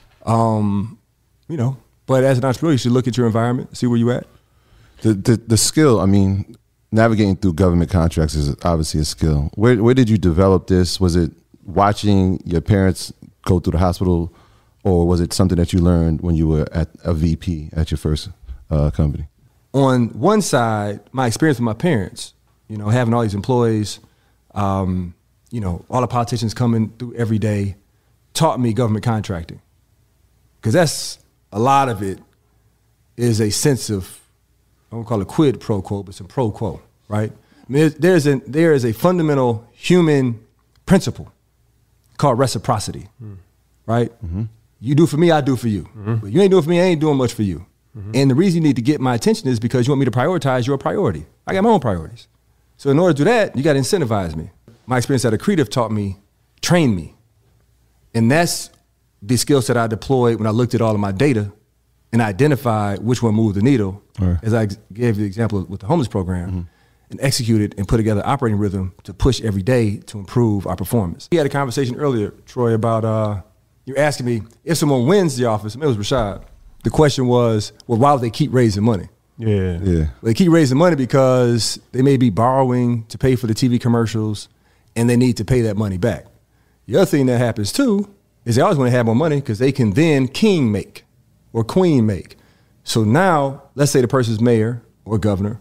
Speaker 6: Um, you know, but as an entrepreneur, you should look at your environment, see where you're at.
Speaker 5: The, the the skill, I mean, navigating through government contracts is obviously a skill. Where where did you develop this? Was it watching your parents go through the hospital, or was it something that you learned when you were at a V P at your first uh, company?
Speaker 6: On one side, my experience with my parents, you know, having all these employees, um, you know, all the politicians coming through every day, taught me government contracting. Because that's, a lot of it is a sense of, I won't call it quid pro quo, but some pro quo, right? I mean, there's a, there is a fundamental human principle called reciprocity, mm. right? Mm-hmm. You do for me, I do for you. Mm-hmm. But you ain't doing for me, I ain't doing much for you. Mm-hmm. And the reason you need to get my attention is because you want me to prioritize your priority. I got my own priorities. So in order to do that, you got to incentivize me. My experience at Accretive taught me, trained me. And that's the skill set I deployed when I looked at all of my data and identified which one moved the needle, right. as I gave the example with the homeless program, mm-hmm. and executed and put together an operating rhythm to push every day to improve our performance. We had a conversation earlier, Troy, about, uh, you're asking me, if someone wins the office, it was Rashad, the question was, well, why would they keep raising money?
Speaker 3: Yeah.
Speaker 5: Yeah.
Speaker 6: Well, they keep raising money because they may be borrowing to pay for the T V commercials, and they need to pay that money back. The other thing that happens too is they always want to have more money because they can then king make or queen make. So now, let's say the person's mayor or governor,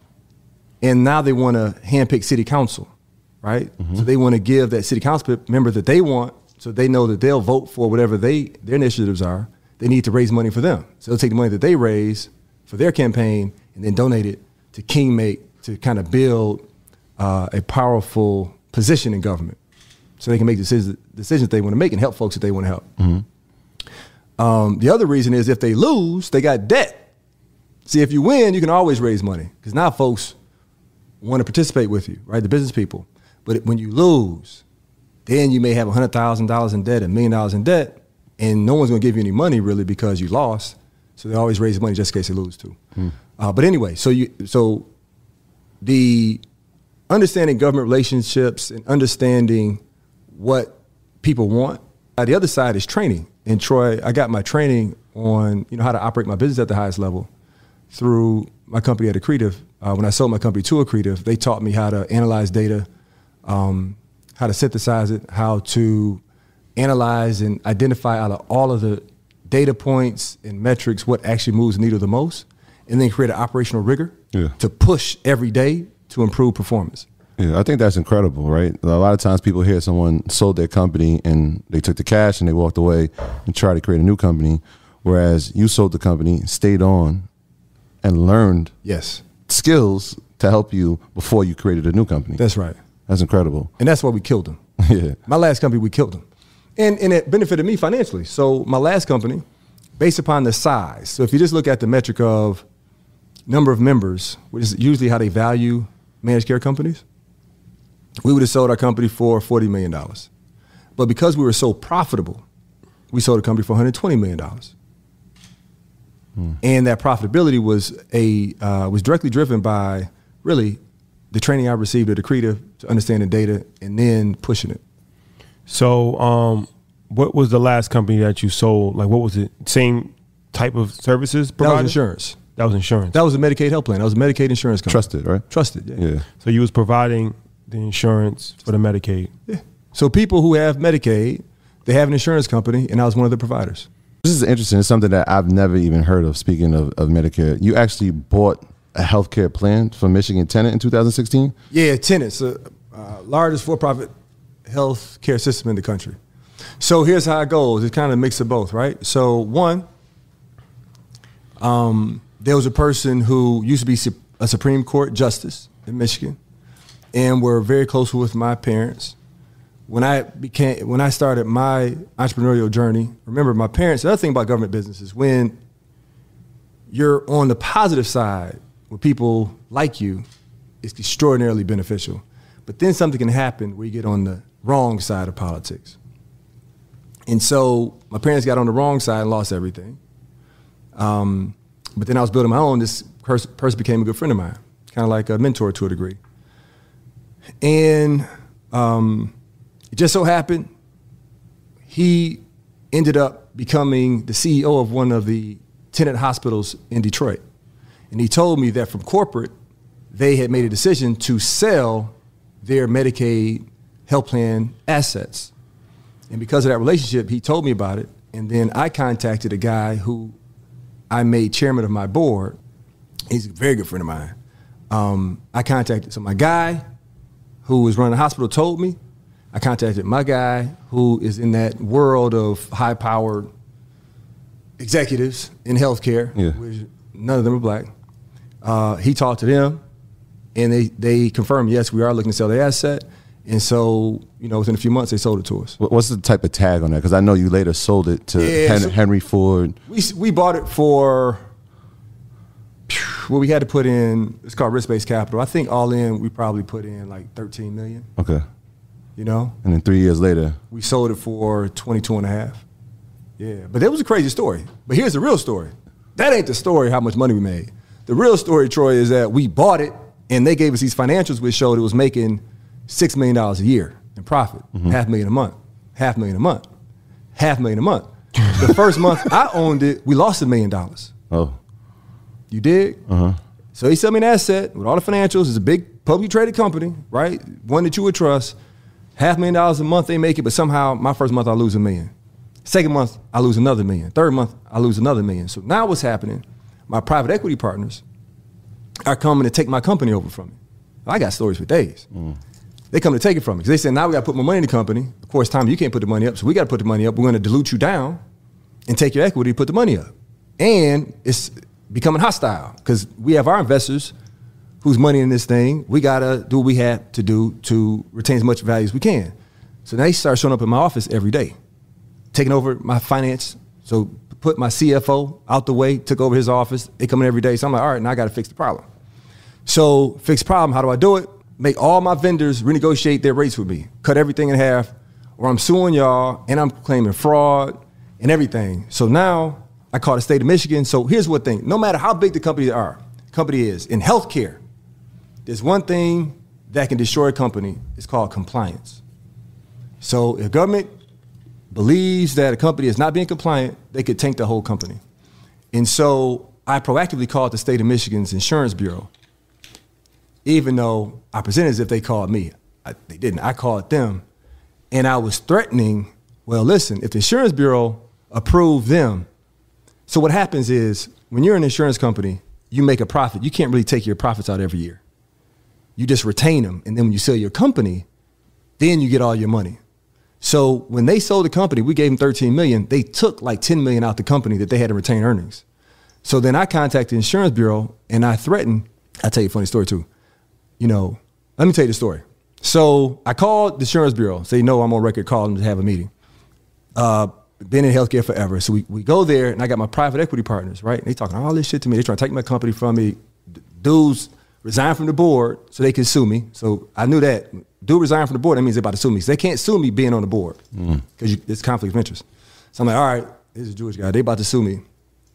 Speaker 6: and now they want to handpick city council, right? Mm-hmm. So they want to give that city council member that they want, so they know that they'll vote for whatever they their initiatives are. They need to raise money for them. So they'll take the money that they raise for their campaign and then donate it to king make to kind of build uh, a powerful position in government, so they can make decisions decisions they want to make and help folks that they want to help. Mm-hmm. Um, the other reason is if they lose, they got debt. See, if you win, you can always raise money because now folks want to participate with you, right? The business people. But when you lose, then you may have one hundred thousand dollars in debt, a million dollars in debt, and no one's going to give you any money really because you lost. So they always raise money just in case they lose too. Mm. Uh, but anyway, so you so the understanding government relationships and understanding what people want. Uh, the other side is training. And Troy, I got my training on, you know, how to operate my business at the highest level through my company at Accretive. Uh, when I sold my company to Accretive, they taught me how to analyze data, um, how to synthesize it, how to analyze and identify out of all of the data points and metrics what actually moves the needle the most, and then create an operational rigor yeah. to push every day to improve performance.
Speaker 5: Yeah, I think that's incredible, right? A lot of times people hear someone sold their company and they took the cash and they walked away and tried to create a new company, whereas you sold the company, stayed on, and learned
Speaker 6: yes
Speaker 5: skills to help you before you created a new company.
Speaker 6: That's right.
Speaker 5: That's incredible.
Speaker 6: And that's why we killed them.
Speaker 5: Yeah.
Speaker 6: My last company, we killed them. And, and it benefited me financially. So my last company, based upon the size, so if you just look at the metric of number of members, which is usually how they value managed care companies, we would have sold our company for forty million dollars. But because we were so profitable, we sold a company for one hundred twenty million dollars. Hmm. And that profitability was a uh, was directly driven by really the training I received at Accretive to understand the data and then pushing it.
Speaker 3: So um, what was the last company that you sold? Like, what was it? Same type of services provided?
Speaker 6: That was insurance.
Speaker 3: That was insurance.
Speaker 6: That was a Medicaid health plan. That was a Medicaid insurance company.
Speaker 5: Trusted, right?
Speaker 6: Trusted, yeah.
Speaker 5: Yeah.
Speaker 3: So you was providing the insurance for the Medicaid.
Speaker 6: Yeah. So people who have Medicaid, they have an insurance company, and I was one of the providers.
Speaker 5: This is interesting. It's something that I've never even heard of, speaking of, of Medicare. You actually bought a healthcare plan from Michigan Tenet in two thousand sixteen?
Speaker 6: Yeah, Tenet's the uh, largest for-profit health care system in the country. So here's how it goes. It's kind of a mix of both, right? So one, um, there was a person who used to be a Supreme Court justice in Michigan and were very close with my parents. When I became, when I started my entrepreneurial journey, remember my parents, the other thing about government business is when you're on the positive side where people like you, it's extraordinarily beneficial. But then something can happen where you get on the wrong side of politics. And so my parents got on the wrong side and lost everything. Um, but then I was building my own. This person became a good friend of mine. kind of like a mentor to a degree. And um, it just so happened he ended up becoming the C E O of one of the Tenet hospitals in Detroit. And he told me that from corporate, they had made a decision to sell their Medicaid health plan assets. And because of that relationship, he told me about it. And then I contacted a guy who I made chairman of my board. He's a very good friend of mine. Um, I contacted, so my guy who was running the hospital told me. I contacted my guy who is in that world of high-powered executives in healthcare,
Speaker 5: Yeah.
Speaker 6: which none of them are black. Uh, he talked to them, and they, they confirmed, yes, we are looking to sell the asset. And so, you know, within a few months, they sold it to us.
Speaker 5: What- What's the type of tag on that? Because I know you later sold it to
Speaker 6: Yeah,
Speaker 5: Hen-
Speaker 6: so-
Speaker 5: Henry Ford.
Speaker 6: We we bought it for, well, we had to put in, it's called risk-based capital. I think all in, we probably put in like thirteen million,
Speaker 5: Okay.
Speaker 6: you know?
Speaker 5: And then three years later,
Speaker 6: We sold it for twenty-two and a half. Yeah, but that was a crazy story. But here's the real story. That ain't the story how much money we made. The real story, Troy, is that we bought it and they gave us these financials which showed it was making six million dollars a year in profit,
Speaker 5: Mm-hmm.
Speaker 6: half million a month, half million a month, half million a month. The first month I owned it, we lost a million dollars.
Speaker 5: oh,
Speaker 6: You dig?
Speaker 5: uh-huh.
Speaker 6: So he sent me an asset with all the financials. It's a big publicly traded company, right? One that you would trust. Half million dollars a month they make it, but somehow my first month I lose a million. Second month I lose another million. Third month I lose another million. So now what's happening? My private equity partners are coming to take my company over from me. I got stories for days. They come to take it from me because they said now we got to put more money in the company. Of course, Tommy, you can't put the money up, so we got to put the money up. We're going to dilute you down and take your equity, put the money up, and it's becoming hostile because we have our investors whose money in this thing. We got to do what we have to do to retain as much value as we can. So now they start showing up in my office every day, taking over my finance. So put my C F O out the way, took over his office. They come in every day. So I'm like, all right, now I got to fix the problem. So fix the problem. How do I do it? Make all my vendors renegotiate their rates with me, cut everything in half, or I'm suing y'all and I'm claiming fraud and everything. So now I call the state of Michigan. So here's what thing, no matter how big the company are, company is, in healthcare, there's one thing that can destroy a company. It's called compliance. So if government believes that a company is not being compliant, they could tank the whole company. And so I proactively called the state of Michigan's insurance bureau, even though I presented as if they called me. I, they didn't. I called them, and I was threatening, well, listen, if the insurance bureau approved them, so what happens is when you're an insurance company, you make a profit. You can't really take your profits out every year. You just retain them, and then when you sell your company, then you get all your money. So when they sold the company, we gave them thirteen million dollars. They took like ten million dollars out the company that they had to retain earnings. So then I contacted the insurance bureau, and I threatened, I'll tell you a funny story too. You know, let me tell you the story. So I called the insurance bureau, say, no, I'm on record calling to have a meeting. Uh, been in healthcare forever. So we, we go there, and I got my private equity partners, right? And they talking all this shit to me. They trying to take my company from me. D- Dudes resigned from the board so they could sue me. So I knew that. Dude resigned from the board, that means they're about to sue me. So they can't sue me being on the board because mm. it's conflict of interest. So I'm like, all right, this is a Jewish guy. They about to sue me.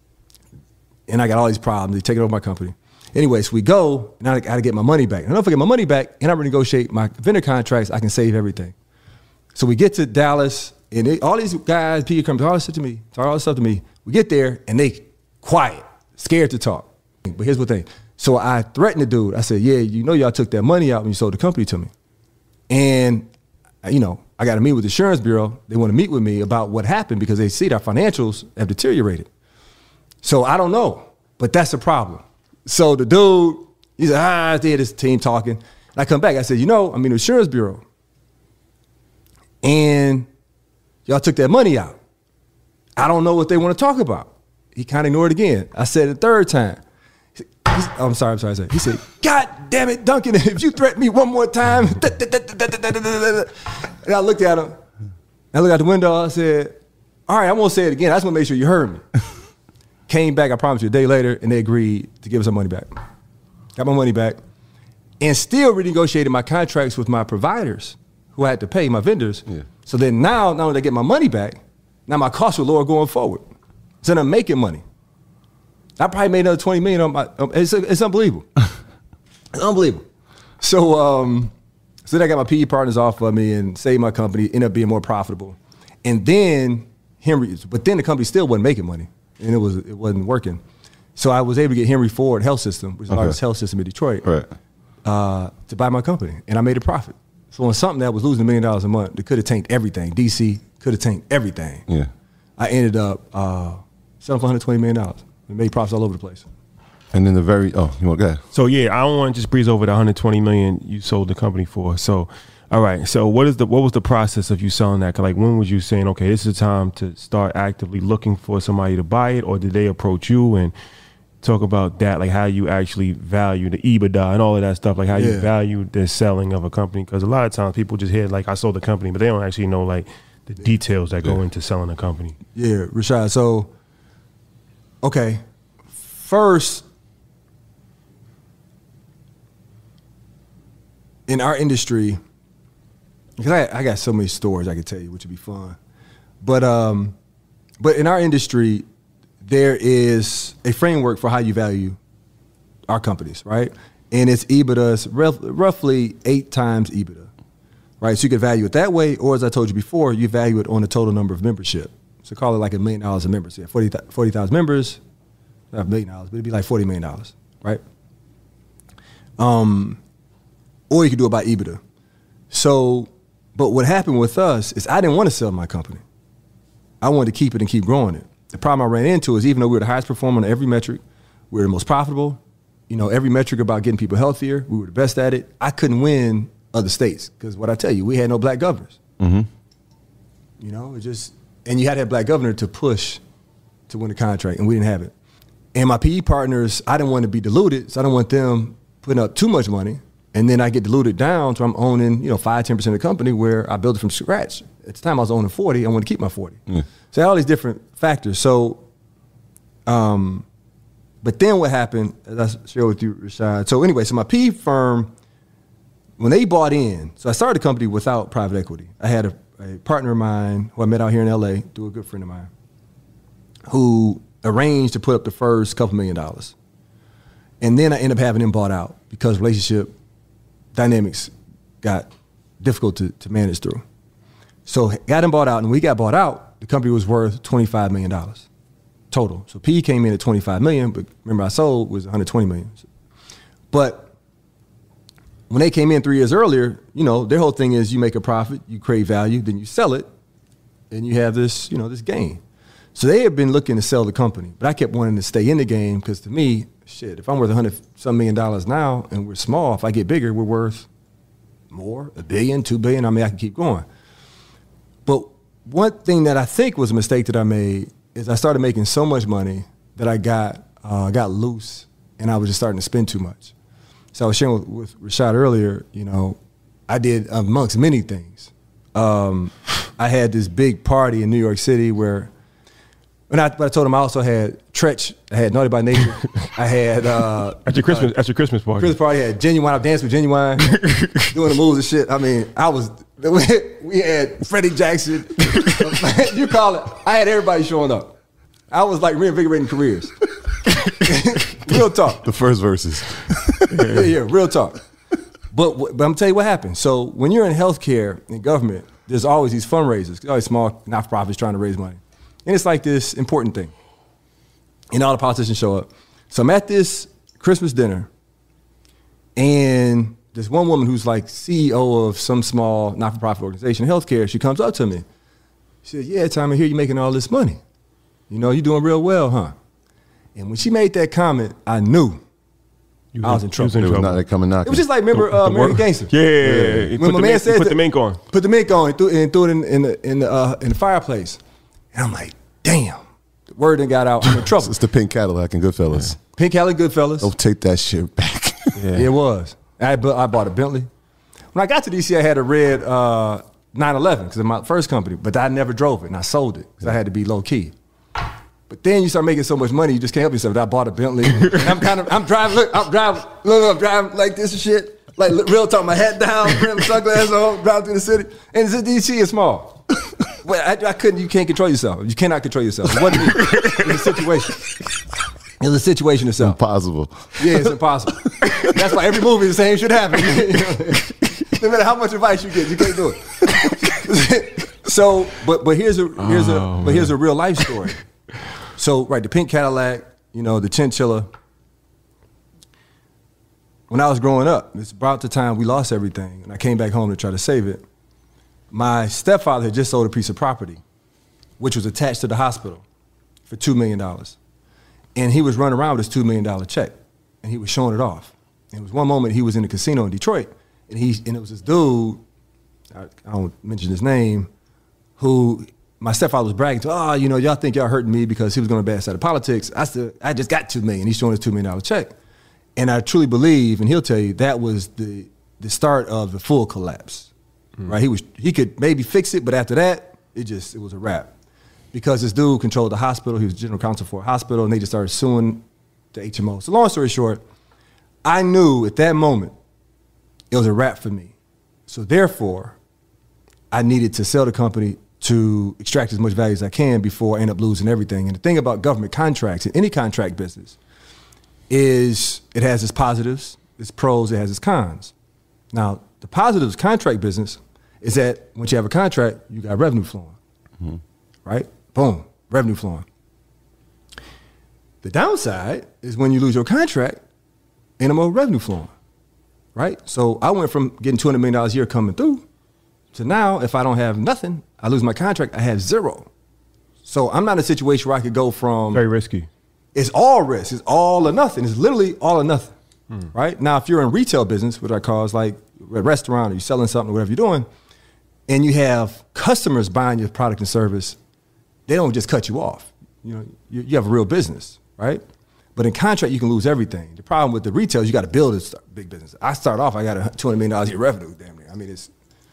Speaker 6: And I got all these problems. They taking over my company. Anyway, so we go, and I got to get my money back. And if I get my money back and I renegotiate my vendor contracts, I can save everything. So we get to Dallas, and they, all these guys, P E companies, all this stuff to me, talk all this stuff to me. We get there, and they quiet, scared to talk. But here's the thing. So I threatened the dude. I said, yeah, you know y'all took that money out when you sold the company to me. And, you know, I got to meet with the insurance bureau. They want to meet with me about what happened because they see that our financials have deteriorated. So I don't know, but that's a problem. So the dude, he's like, ah, they had this team talking. And I come back, I said, you know, I'm in the insurance bureau. And y'all took that money out. I don't know what they want to talk about. He kind of ignored it again. I said it the third time. He said, oh, I'm sorry, I'm sorry, I said. He said, God damn it, Duncan, if you threaten me one more time. And I looked at him. I looked out the window, I said, all right, I won't say it again. I just want to make sure you heard me. Came back, I promise you, a day later, and they agreed to give us our money back. Got my money back, and still renegotiated my contracts with my providers who I had to pay, my vendors. Yeah. So then now, not only did I get my money back, now my costs were lower going forward. So then I'm making money. I probably made another twenty million dollars on my, it's, it's unbelievable. It's unbelievable. So, um, so then I got my P E partners off of me and saved my company, ended up being more profitable. And then Henry, but then the company still wasn't making money, and it was it wasn't working. So I was able to get Henry Ford Health System, which is the
Speaker 5: Okay.
Speaker 6: largest health system in Detroit,
Speaker 5: Right.
Speaker 6: uh, to buy my company, and I made a profit. So on something that was losing a million dollars a month, that could have tanked everything. D C could have tanked everything.
Speaker 5: Yeah.
Speaker 6: I ended up uh, selling for one hundred twenty million dollars. We made profits all over the place.
Speaker 5: And then the very oh, you want to go ahead.
Speaker 3: So yeah, I don't want to just breeze over the one hundred twenty million you sold the company for. So, all right. So what is the what was the process of you selling that? 'Cause like when was you saying, okay, this is the time to start actively looking for somebody to buy it, or did they approach you and talk about that, like how you actually value the EBITDA and all of that stuff, like how you
Speaker 6: Yeah.
Speaker 3: value the selling of a company? Because a lot of times people just hear like I sold the company, but they don't actually know like the details that go into selling a company.
Speaker 6: Yeah, Rashad. So, okay, first, in our industry, because I, I got so many stories I could tell you, which would be fun. But um, but in our industry, there is a framework for how you value our companies, right? And it's EBITDA's rough, roughly eight times EBITDA, right? So you could value it that way, or as I told you before, you value it on the total number of membership. So call it like a million dollars of members. Yeah, forty thousand members, not a million dollars, but it'd be like forty million dollars, right? Um, or you could do it by EBITDA. So, but what happened with us is I didn't want to sell my company. I wanted to keep it and keep growing it. The problem I ran into is even though we were the highest performer on every metric, we were the most profitable, you know, every metric about getting people healthier, we were the best at it. I couldn't win other states because what I tell you, we had no black governors.
Speaker 5: Mm-hmm.
Speaker 6: You know, it just, and you had to have black governor to push to win the contract, and we didn't have it. And my P E partners, I didn't want to be diluted, so I didn't want them putting up too much money, and then I get diluted down, so I'm owning, you know, five, ten percent of the company where I built it from scratch. At the time I was owning forty, I wanted to keep my forty.
Speaker 5: Yeah.
Speaker 6: So I had all these different factors. So, um, but then what happened, as I shared with you, Rashad. So anyway, so my P E firm, when they bought in, so I started a company without private equity. I had a, a partner of mine who I met out here in L A, through a good friend of mine, who arranged to put up the first couple million dollars. And then I ended up having him bought out because relationship dynamics got difficult to, to manage through. So got him bought out, and when we got bought out, the company was worth twenty-five million dollars total. So P E came in at twenty-five million dollars, but remember I sold was one hundred twenty million dollars. But when they came in three years earlier, you know, their whole thing is you make a profit, you create value, then you sell it, and you have this, you know, this gain. So they had been looking to sell the company, but I kept wanting to stay in the game because to me, shit, if I'm worth one hundred some million dollars now and we're small, if I get bigger, we're worth more, a billion, two billion, I mean, I can keep going. But one thing that I think was a mistake that I made is I started making so much money that I got uh, got loose and I was just starting to spend too much. So I was sharing with, with Rashad earlier, you know, I did amongst many things. Um, I had this big party in New York City where, when I, but I told him I also had Tretch, I had Naughty by Nature, I had uh,
Speaker 3: At your Christmas, uh, at your Christmas party.
Speaker 6: Christmas party, I had Genuine, I danced with Genuine, doing the moves and shit. I mean, I was, we had Freddie Jackson, you call it, I had everybody showing up. I was like reinvigorating careers. Real talk.
Speaker 5: The first verses.
Speaker 6: yeah, yeah, real talk. But, but I'm gonna tell you what happened. So when you're in healthcare and government, there's always these fundraisers, always small not-for-profits trying to raise money. And it's like this important thing. And all the politicians show up. So I'm at this Christmas dinner, and this one woman who's like C E O of some small not-for-profit organization in healthcare, she comes up to me. She says, yeah, Tom, I hear you making all this money. You know, you're doing real well, huh? And when she made that comment, I knew
Speaker 3: You
Speaker 6: I was in trouble.
Speaker 3: you
Speaker 5: It was
Speaker 3: trouble.
Speaker 5: not like coming knocking.
Speaker 6: it was just like, remember uh,
Speaker 3: The
Speaker 6: American
Speaker 3: work-
Speaker 6: Gangster?
Speaker 3: Yeah, yeah, yeah. yeah.
Speaker 6: When
Speaker 3: Put
Speaker 6: my
Speaker 3: the
Speaker 6: man
Speaker 3: mink-
Speaker 6: said
Speaker 3: put
Speaker 6: that-
Speaker 3: the mink on.
Speaker 6: Put the mink on and threw, and threw it in, in the in the uh, in the fireplace. And I'm like, damn, the word done got out. I'm in trouble.
Speaker 5: It's the pink Cadillac and Goodfellas.
Speaker 6: Pink Alley Goodfellas.
Speaker 5: Don't take that shit back.
Speaker 3: Yeah.
Speaker 6: It was. I, bu- I bought a Bentley. When I got to D C, I had a red uh, nine eleven because of my first company, but I never drove it, and I sold it because I had to be low key. But then you start making so much money, you just can't help yourself. I bought a Bentley. And I'm kind of, I'm driving, look, I'm driving, look, look, I'm driving like this and shit. Like real talk, my hat down, sunglasses on, driving through the city. And it's, D C is small. Well, I, I couldn't, you can't control yourself. You cannot control yourself. It wasn't me. It was a situation. It was a situation itself.
Speaker 5: Impossible.
Speaker 6: Yeah, it's impossible. That's why every movie the same shit happen. No matter how much advice you get, you can't do it. So, but but here's a here's
Speaker 3: Oh,
Speaker 6: a but here's a real life story. So, right, the pink Cadillac, you know, the chinchilla. When I was growing up, it's about the time we lost everything, and I came back home to try to save it. My stepfather had just sold a piece of property, which was attached to the hospital, for two million dollars. And he was running around with this two million dollar check, and he was showing it off. And it was one moment he was in the casino in Detroit, and he and it was this dude, I, I don't mention his name, who my stepfather was bragging to, oh, you know, y'all think y'all hurting me because he was going to bad side of politics. I still, I just got two million. He's showing his two million dollar check. And I truly believe, and he'll tell you, that was the the start of the full collapse. Mm. Right? He was he could maybe fix it, but after that, it just it was a wrap. Because this dude controlled the hospital, he was general counsel for a hospital, and they just started suing the H M O. So long story short, I knew at that moment it was a wrap for me. So therefore, I needed to sell the company to extract as much value as I can before I end up losing everything. And the thing about government contracts in any contract business is it has its positives, its pros, it has its cons. Now, the positives contract business is that once you have a contract, you got revenue flowing, mm-hmm. right? Boom, revenue flowing. The downside is when you lose your contract, ain't no more revenue flowing, right? So I went from getting two hundred million dollars a year coming through to now, if I don't have nothing, I lose my contract, I have zero. So I'm not in a situation where I could go from—
Speaker 3: Very risky.
Speaker 6: It's all risk. It's all or nothing. It's literally all or nothing, hmm. right? Now, if you're in retail business, what I call is like a restaurant or you're selling something or whatever you're doing, and you have customers buying your product and service, they don't just cut you off. You know, you, you have a real business, right? But in contract, you can lose everything. The problem with the retail is you got to build a big business. I start off, I got a two hundred million dollars a year revenue, damn near. I mean, it's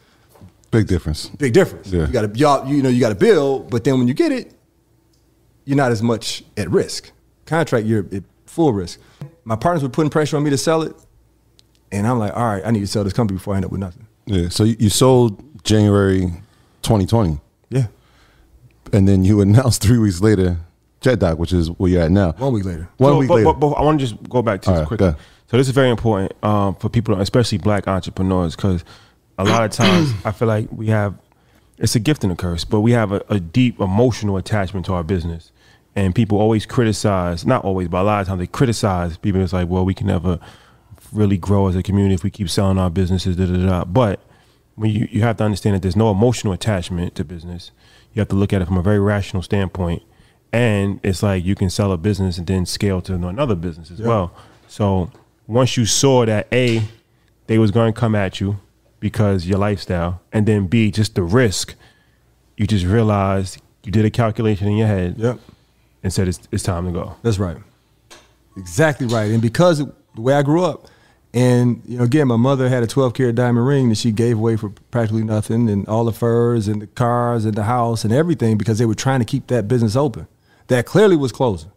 Speaker 5: big difference.
Speaker 6: Big difference.
Speaker 5: Yeah.
Speaker 6: You got to, y'all, you know, you got to build, but then when you get it, you're not as much at risk. Contract, you're at full risk. My partners were putting pressure on me to sell it, and I'm like, all right, I need to sell this company before I end up with nothing.
Speaker 5: Yeah. So you, you sold January twenty twenty.
Speaker 6: Yeah.
Speaker 5: And then you announced three weeks later JetDoc, which is where you're at now.
Speaker 6: One week later.
Speaker 5: One
Speaker 3: so,
Speaker 5: week
Speaker 3: but,
Speaker 5: later.
Speaker 3: But, but I want to just go back to
Speaker 5: All
Speaker 3: this
Speaker 5: right,
Speaker 3: quickly.
Speaker 5: go.
Speaker 3: So this is very important um, for people, especially black entrepreneurs, because a lot of times I feel like we have, it's a gift and a curse, but we have a, a deep emotional attachment to our business. And people always criticize, not always, but a lot of times they criticize people. It's like, well, we can never really grow as a community if we keep selling our businesses, da, da, da. But when you, you have to understand that there's no emotional attachment to business. You have to look at it from a very rational standpoint. And it's like you can sell a business and then scale to another business as yeah. well. So once you saw that, A, they was going to come at you because your lifestyle, and then B, just the risk, you just realized you did a calculation in your head.
Speaker 6: Yep.
Speaker 3: And said it's, it's time to go.
Speaker 6: That's right. Exactly right. And because of the way I grew up, and you know, again, my mother had a twelve karat diamond ring that she gave away for practically nothing, and all the furs and the cars and the house and everything because they were trying to keep that business open. That clearly was closing.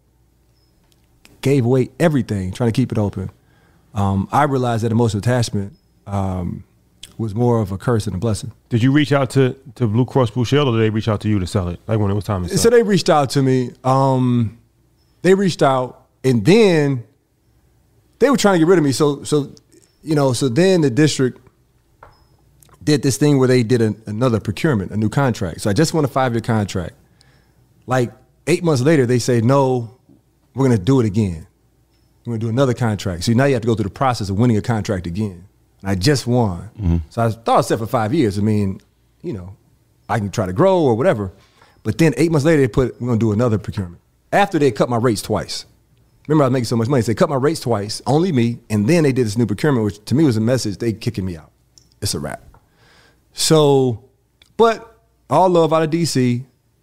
Speaker 6: Gave away everything, trying to keep it open. Um, I realized that emotional attachment um, was more of a curse than a blessing.
Speaker 3: Did you reach out to, to Blue Cross Blue Shield, or did they reach out to you to sell it? Like when it was time to sell?
Speaker 6: So they reached out to me. Um, they reached out, and then they were trying to get rid of me. So, so you know, so then the district did this thing where they did a, another procurement, a new contract. So I just won a five-year contract. Like eight months later, they say, no, we're going to do it again. We're going to do another contract. So now you have to go through the process of winning a contract again. I just won. Mm-hmm. So I thought I was set for five years. I mean, you know, I can try to grow or whatever. But then eight months later, they put, we're going to do another procurement. After they cut my rates twice. Remember, I was making so much money. So they cut my rates twice, only me. And then they did this new procurement, which to me was a message, they kicking me out. It's a wrap. So, but all love out of D C,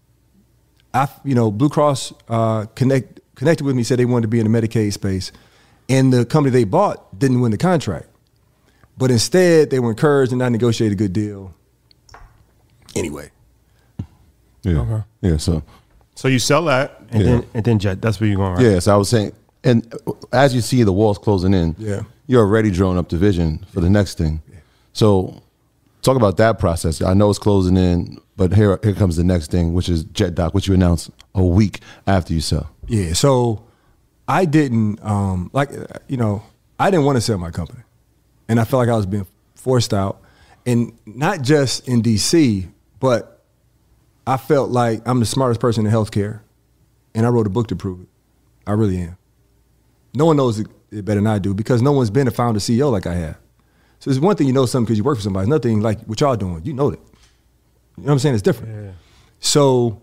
Speaker 6: I, you know, Blue Cross uh, connect, connected with me, said they wanted to be in the Medicaid space. And the company they bought didn't win the contract. But instead, they were encouraged and I negotiated a good deal. Anyway.
Speaker 5: Yeah.
Speaker 3: Okay.
Speaker 5: Yeah. So,
Speaker 3: so you sell that, and
Speaker 5: yeah.
Speaker 3: then and then Jet. That's where you're going, right?
Speaker 5: Yeah. So I was saying, and as you see the walls closing in,
Speaker 6: yeah,
Speaker 5: you're already drawing up the vision for the next thing. Yeah. So, talk about that process. I know it's closing in, but here here comes the next thing, which is JetDoc, which you announced a week after you sell.
Speaker 6: Yeah. So, I didn't um, like you know. I didn't want to sell my company. And I felt like I was being forced out. And not just in D C, but I felt like I'm the smartest person in healthcare. And I wrote a book to prove it. I really am. No one knows it better than I do because no one's been a founder C E O like I have. So it's one thing you know something because you work for somebody. Another thing, like what y'all doing, you know that. You know what I'm saying? It's different. Yeah. So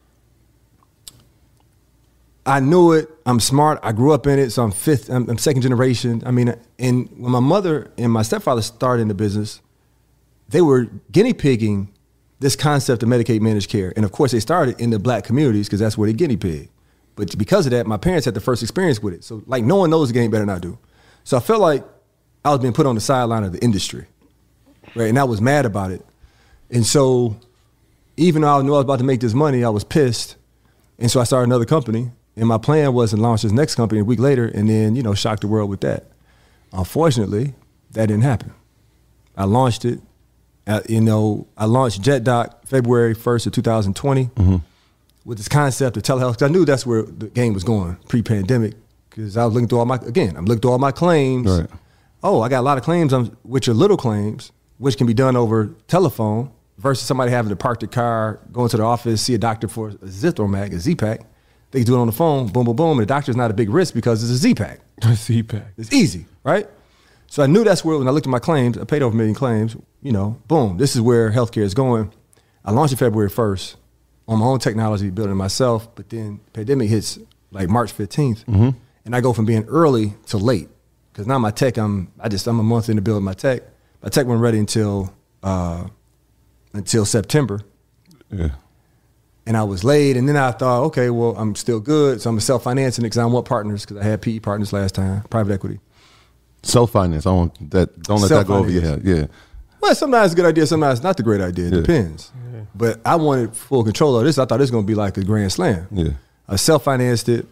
Speaker 6: I knew it. I'm smart. I grew up in it. So I'm fifth, I'm, I'm second generation. I mean, and when my mother and my stepfather started in the business, they were guinea pigging this concept of Medicaid managed care. And of course they started in the black communities because that's where they guinea pig. But because of that, my parents had the first experience with it. So like no one knows the game better than I do. So I felt like I was being put on the sideline of the industry, right? And I was mad about it. And so even though I knew I was about to make this money, I was pissed. And so I started another company. And my plan was to launch this next company a week later and then, you know, shock the world with that. Unfortunately, that didn't happen. I launched it. Uh, you know, I launched JetDoc February first of two thousand twenty mm-hmm. with this concept of telehealth. Because I knew that's where the game was going pre-pandemic. Because I was looking through all my, again, I'm looking through all my claims. Right. Oh, I got a lot of claims, on, which are little claims, which can be done over telephone versus somebody having to park their car, go into the office, see a doctor for a Zithromac, a Z-Pack. They can do it on the phone, boom, boom, boom. And the doctor's not a big risk because it's a Z-Pack.
Speaker 3: A Z-Pack.
Speaker 6: It's easy, right? So I knew that's where, when I looked at my claims, I paid over a million claims, you know, boom, this is where healthcare is going. I launched it February first on my own technology, building it myself, but then the pandemic hits like March fifteenth, mm-hmm. and I go from being early to late. Because now my tech, I'm I just I'm a month into building my tech. My tech wasn't ready until uh, until September.
Speaker 5: Yeah.
Speaker 6: And I was late, and then I thought, okay, well, I'm still good, so I'm self-financing it because I want partners because I had P E partners last time, private equity.
Speaker 5: Self-finance, I don't, that, don't let that go over your head, yeah.
Speaker 6: Well, sometimes it's a good idea, sometimes it's not the great idea, it yeah. depends. Yeah. But I wanted full control of this. I thought this was going to be like a grand slam.
Speaker 5: Yeah.
Speaker 6: I self-financed it,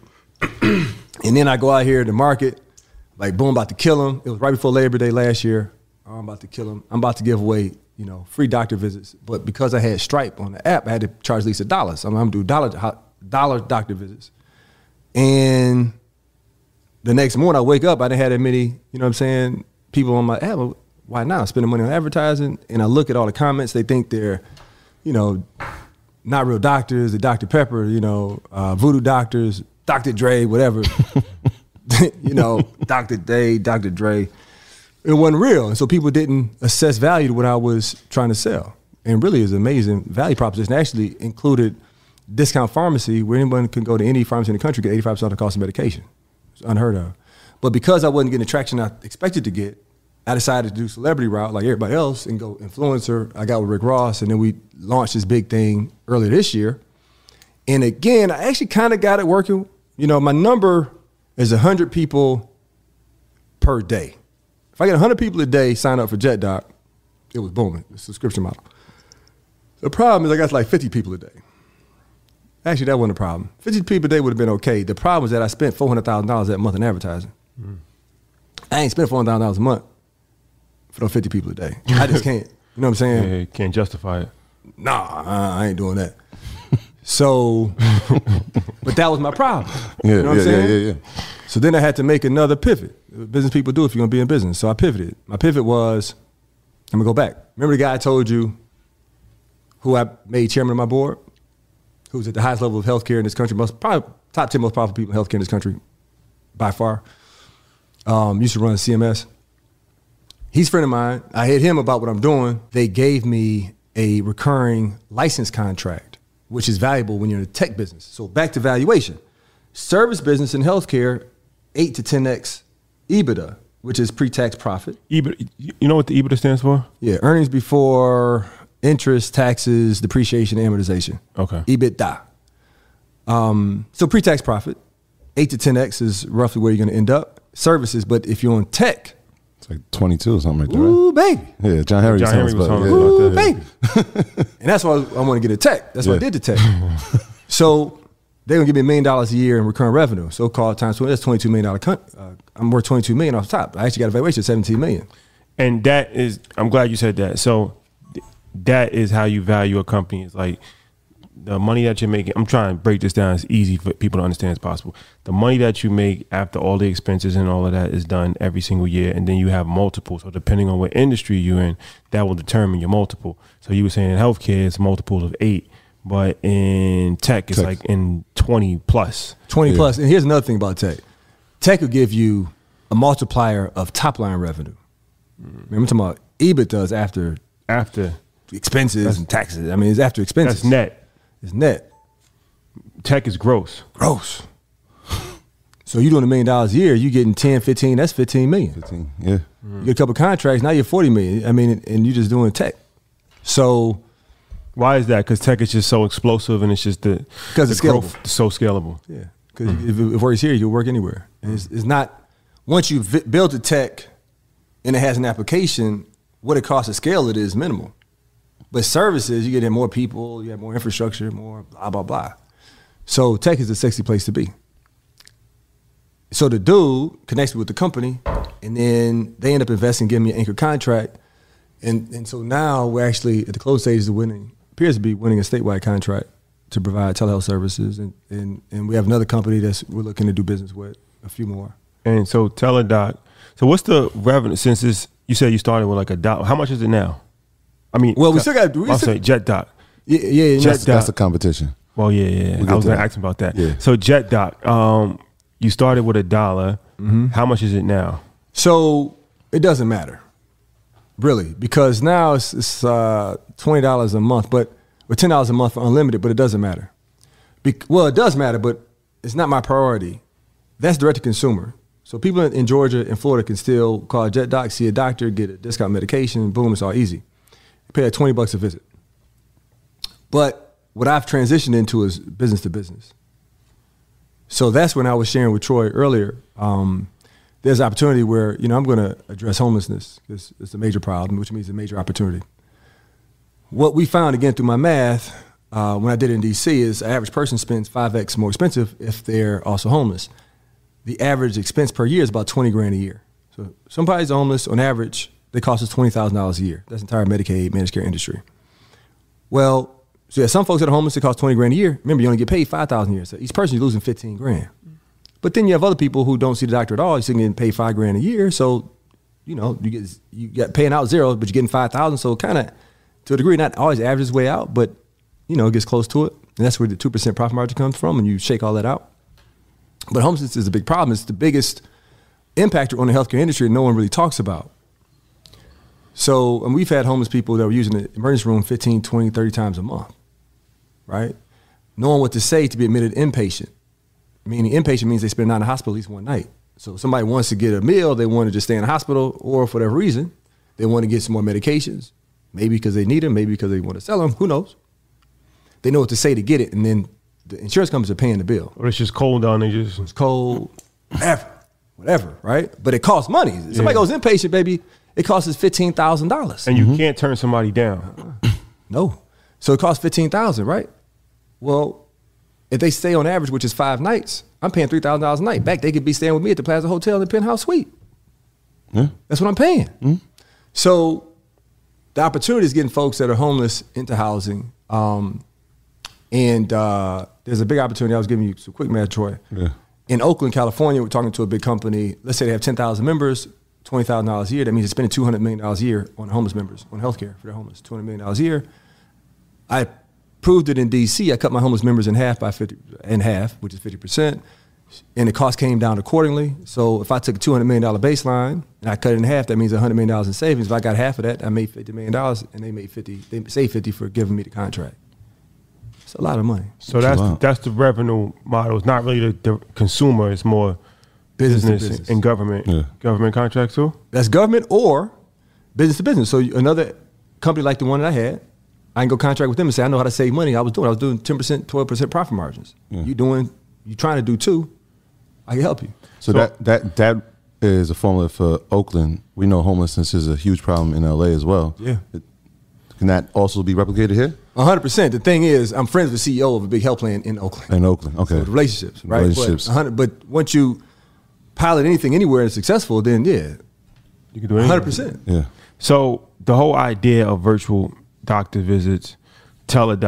Speaker 6: and then I go out here to market, like boom, about to kill them. It was right before Labor Day last year. I'm about to kill them. I'm about to give away, you know, free doctor visits. But because I had Stripe on the app, I had to charge at least a dollar. So I'm going to do dollar, dollar doctor visits. And the next morning I wake up, I didn't have that many, you know what I'm saying, people on my app. Why not? I'm spending money on advertising. And I look at all the comments. They think they're, you know, not real doctors, the Doctor Pepper, you know, uh, voodoo doctors, Doctor Dre, whatever. you know, Doctor Day, Doctor Dre. It wasn't real. And so people didn't assess value to what I was trying to sell. And really is an amazing value proposition. Actually included discount pharmacy where anyone can go to any pharmacy in the country, get eighty-five percent of the cost of medication. It's unheard of. But because I wasn't getting the traction I expected to get, I decided to do celebrity route like everybody else and go influencer. I got with Rick Ross, and then we launched this big thing earlier this year. And again, I actually kind of got it working. You know, my number is one hundred people per day. If I get one hundred people a day sign up for JetDoc, it was booming, the subscription model. The problem is I got like fifty people a day. Actually, that wasn't a problem. fifty people a day would have been okay. The problem is that I spent four hundred thousand dollars that month in advertising. Mm. I ain't spent four hundred thousand dollars a month for those fifty people a day. I just can't. You know what I'm saying?
Speaker 3: Yeah, you can't justify it.
Speaker 6: Nah, I ain't doing that. So, but that was my problem.
Speaker 5: Yeah,
Speaker 6: you know what
Speaker 5: yeah,
Speaker 6: I'm saying?
Speaker 5: yeah, yeah, yeah.
Speaker 6: So then I had to make another pivot. Business people do if you're gonna be in business. So I pivoted. My pivot was, I'm gonna go back. Remember the guy I told you who I made chairman of my board? Who's at the highest level of healthcare in this country, most probably top ten most powerful people in healthcare in this country, by far. Um, used to run C M S. He's a friend of mine. I hit him about what I'm doing. They gave me a recurring license contract, which is valuable when you're in the tech business. So back to valuation. Service business in healthcare, eight to ten X EBITDA, which is pre-tax profit.
Speaker 3: EBITDA, you know what the EBITDA stands for?
Speaker 6: Yeah, earnings before interest, taxes, depreciation, amortization.
Speaker 3: Okay.
Speaker 6: EBITDA. Um, so pre-tax profit, eight to ten X is roughly where you're gonna end up. Services, but if you're on tech,
Speaker 5: it's like twenty-two or something like that, right?
Speaker 6: Ooh, baby.
Speaker 5: Yeah, John Henry,
Speaker 3: John Henry was
Speaker 5: about,
Speaker 3: talking
Speaker 5: yeah.
Speaker 3: about
Speaker 6: Ooh,
Speaker 3: that.
Speaker 6: baby. And that's why I, I want to get a tech. That's
Speaker 5: Yeah.
Speaker 6: why I did the tech. So they're gonna give me a million dollars a year in recurring revenue. So called times twenty, that's twenty-two million dollars. Uh, I'm worth twenty-two million off the top. I actually got a valuation of seventeen million.
Speaker 3: And that is, I'm glad you said that. So th- that is how you value a company. It's like the money that you're making, I'm trying to break this down as easy for people to understand as possible. The money that you make after all the expenses and all of that is done every single year, and then you have multiple. So depending on what industry you're in, that will determine your multiple. So you were saying in healthcare, it's multiples of eight, but in tech, it's tech. like in twenty plus.
Speaker 6: twenty
Speaker 5: yeah.
Speaker 6: plus. And here's another thing about tech. Tech will give you a multiplier of top line revenue. Mm. I'm talking about EBITDA after
Speaker 3: after
Speaker 6: expenses
Speaker 3: that's,
Speaker 6: and taxes. I mean, it's after expenses.
Speaker 3: That's net.
Speaker 6: It's net.
Speaker 3: Tech is gross.
Speaker 6: Gross. So you're doing a million dollars a year, you're getting ten, fifteen, that's fifteen million.
Speaker 5: fifteen, yeah.
Speaker 6: Mm. You get a couple of contracts, now you're forty million. I mean, and you're just doing tech. So
Speaker 3: why is that? Because tech is just so explosive and it's just the,
Speaker 6: because
Speaker 3: the
Speaker 6: it's scalable.
Speaker 3: growth is so scalable.
Speaker 6: Yeah. Because mm. if it works here, you can work anywhere. And it's, it's not, once you vi- build a tech and it has an application, what it costs to scale it is minimal. But services, you get in more people, you have more infrastructure, more blah, blah, blah. So tech is a sexy place to be. So the dude connects me with the company, and then they end up investing, giving me an anchor contract. And and so now we're actually at the close stages of winning, appears to be winning a statewide contract to provide telehealth services. And, and, and we have another company that's we're looking to do business with, a few more.
Speaker 3: And so Teladoc, so what's the revenue, since this, you said you started with like a dollar, how much is it now? I mean,
Speaker 6: well, we still got. We
Speaker 3: I'll
Speaker 6: still,
Speaker 3: say JetDoc.
Speaker 6: Yeah, yeah, yeah.
Speaker 5: That's, that's the competition.
Speaker 3: Well, yeah, yeah.
Speaker 5: We'll
Speaker 3: I was going
Speaker 5: to
Speaker 3: to ask him about that.
Speaker 5: Yeah.
Speaker 3: So JetDoc, um, you started with a dollar.
Speaker 6: Mm-hmm.
Speaker 3: How much is it now?
Speaker 6: So it doesn't matter, really, because now it's, it's uh, twenty dollars a month, but or ten dollars a month for unlimited. But it doesn't matter. Be- well, it does matter, but it's not my priority. That's direct to consumer. So people in, in Georgia and Florida can still call JetDoc, see a doctor, get a discount medication. Boom, it's all easy. Pay at twenty bucks a visit. But what I've transitioned into is business to business. So that's when I was sharing with Troy earlier. Um, there's an opportunity where, you know, I'm going to address homelessness because it's a major problem, which means a major opportunity. What we found, again, through my math, uh, when I did it in D C, is the average person spends five X more expensive if they're also homeless. The average expense per year is about twenty grand a year. So somebody's homeless, on average, they cost us twenty thousand dollars a year. That's the entire Medicaid, managed care industry. Well, so yeah, some folks that are homeless, it costs twenty grand a year. Remember, you only get paid five thousand dollars a year. So each person, you're losing fifteen grand. But then you have other people who don't see the doctor at all. You're still getting paid five grand a year. So, you know, you get you get paying out zero, but you're getting five thousand. So kind of, to a degree, not always averages way out, but, you know, it gets close to it. And that's where the two percent profit margin comes from, and you shake all that out. But homelessness is a big problem. It's the biggest impactor on the healthcare industry that no one really talks about. So, and we've had homeless people that were using the emergency room fifteen, twenty, thirty times a month, right? Knowing what to say to be admitted inpatient. Meaning inpatient means they spend a night in the hospital at least one night. So if somebody wants to get a meal, they want to just stay in the hospital, or for whatever reason, they want to get some more medications, maybe because they need them, maybe because they want to sell them, who knows? They know what to say to get it, and then the insurance companies are paying the bill.
Speaker 3: Or it's just cold down there. Just
Speaker 6: It's cold, whatever, whatever, right? But it costs money. If somebody
Speaker 3: Yeah.
Speaker 6: goes inpatient, baby, it costs us fifteen thousand dollars.
Speaker 3: And you mm-hmm. can't turn somebody down.
Speaker 6: No. So it costs fifteen thousand dollars, right? Well, if they stay on average, which is five nights, I'm paying three thousand dollars a night. Back, they could be staying with me at the Plaza Hotel in the penthouse suite.
Speaker 5: Yeah.
Speaker 6: That's what I'm paying.
Speaker 5: Mm-hmm.
Speaker 6: So the opportunity is getting folks that are homeless into housing. Um, and uh, there's a big opportunity. I was giving you some quick math, Troy.
Speaker 5: Yeah.
Speaker 6: In Oakland, California, we're talking to a big company. Let's say they have ten thousand members, twenty thousand dollars a year. That means they're spending two hundred million dollars a year on homeless members, on healthcare for their homeless, two hundred million dollars a year. I proved it in D C. I cut my homeless members in half by fifty, in half, which is fifty percent. And the cost came down accordingly. So if I took a two hundred million dollars baseline and I cut it in half, that means one hundred million dollars in savings. If I got half of that, I made fifty million dollars, and they made fifty, they saved fifty for giving me the contract. It's a lot of money.
Speaker 3: So that's
Speaker 5: Wow.
Speaker 3: that's the revenue model. It's not really the, the consumer. It's more
Speaker 6: Business to
Speaker 3: business,
Speaker 6: business.
Speaker 3: and government.
Speaker 5: Yeah.
Speaker 3: Government contracts too.
Speaker 6: That's government or business to business. So another company like the one that I had, I can go contract with them and say, I know how to save money. I was doing, I was doing ten percent, twelve percent profit margins.
Speaker 5: Yeah.
Speaker 6: You doing, you trying to do two, I can help you.
Speaker 5: So,
Speaker 3: So-
Speaker 5: that that that is a formula for Oakland. We know homelessness is a huge problem in L A as well.
Speaker 6: Yeah.
Speaker 5: It- can that also be replicated here?
Speaker 6: one hundred percent. The thing is, I'm friends with the C E O of a big health plan in Oakland.
Speaker 5: In Oakland, okay.
Speaker 6: So the relationships, right?
Speaker 5: Relationships.
Speaker 6: But, one hundred but once you pilot anything anywhere and it's successful, then yeah,
Speaker 3: You can do
Speaker 6: one
Speaker 3: anything.
Speaker 6: hundred percent.
Speaker 5: Yeah.
Speaker 3: So the whole idea of virtual doctor visits, Teladoc,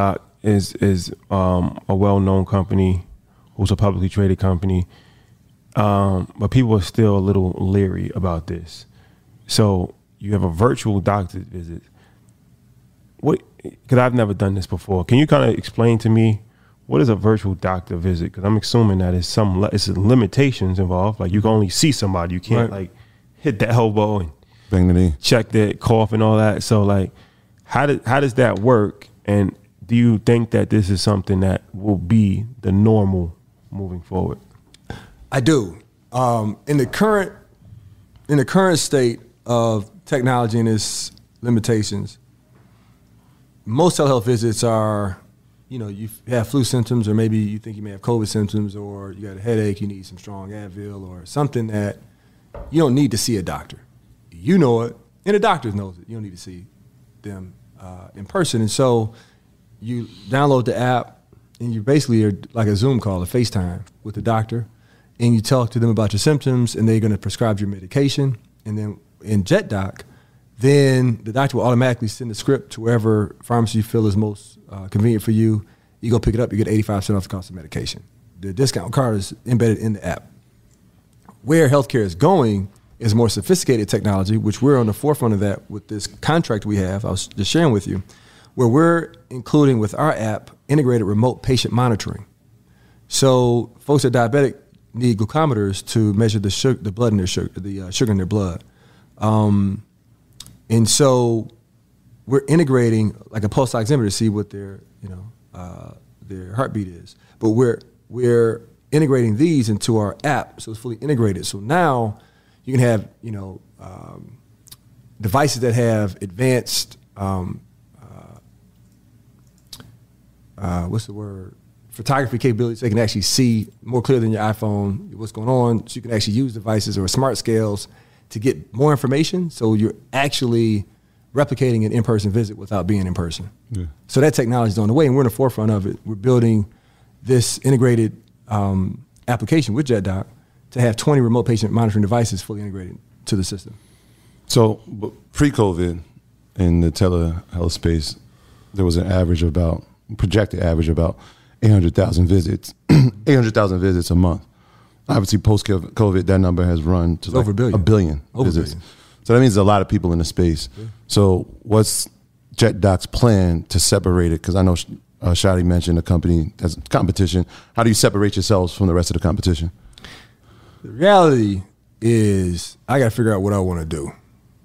Speaker 3: is is um, a well-known company, who's a publicly traded company, um, but people are still a little leery about this. So you have a virtual doctor's visit. What? Because I've never done this before. Can you kind of explain to me what is a virtual doctor visit? Because I'm assuming that it's some it's limitations involved. Like you can only see somebody. You can't
Speaker 6: Right.
Speaker 3: like hit the elbow and
Speaker 5: Bang the knee.
Speaker 3: check their cough and all that. So like, how does how does that work? And do you think that this is something that will be the normal moving forward?
Speaker 6: I do. Um, in the current in the current state of technology and its limitations, most telehealth visits are, you know, you have flu symptoms, or maybe you think you may have COVID symptoms, or you got a headache, you need some strong Advil, or something that you don't need to see a doctor. You know it, and the doctor knows it. You don't need to see them uh, in person. And so you download the app, and you basically are like a Zoom call, a FaceTime with the doctor, and you talk to them about your symptoms, and they're going to prescribe your medication. And then in JetDoc, then the doctor will automatically send the script to wherever pharmacy you feel is most uh, convenient for you. You go pick it up, you get eighty-five percent off the cost of medication. The discount card is embedded in the app. Where healthcare is going is more sophisticated technology, which we're on the forefront of that with this contract we have, I was just sharing with you, where we're including with our app integrated remote patient monitoring. So folks that are diabetic need glucometers to measure the sugar, the blood in their sugar, the uh, sugar in their blood. Um, and so we're integrating like a pulse oximeter to see what their, you know, uh, their heartbeat is. But we're we're integrating these into our app, so it's fully integrated. So now you can have, you know, um, devices that have advanced, um, uh, uh, what's the word, photography capabilities. They can actually see more clear than your iPhone what's going on. So you can actually use devices or smart scales to get more information. So you're actually replicating an in-person visit without being in person.
Speaker 5: Yeah.
Speaker 6: So that technology is on the way, and we're in the forefront of it. We're building this integrated um, application with JetDoc to have twenty remote patient monitoring devices fully integrated to the system.
Speaker 5: So b- pre-COVID, in the telehealth space, there was an average of about, projected average of about eight hundred thousand visits, eight hundred thousand visits a month. Obviously, post-COVID, that number has run to like
Speaker 6: over a billion.
Speaker 5: a billion
Speaker 6: Over a
Speaker 5: visits.
Speaker 6: billion.
Speaker 5: So that means there's a lot of people in the space. Yeah. So what's JetDoc's plan to separate it? Because I know uh, Shadi mentioned a company that's competition. How do you separate yourselves from the rest of the competition?
Speaker 6: The reality is I got to figure out what I want to do.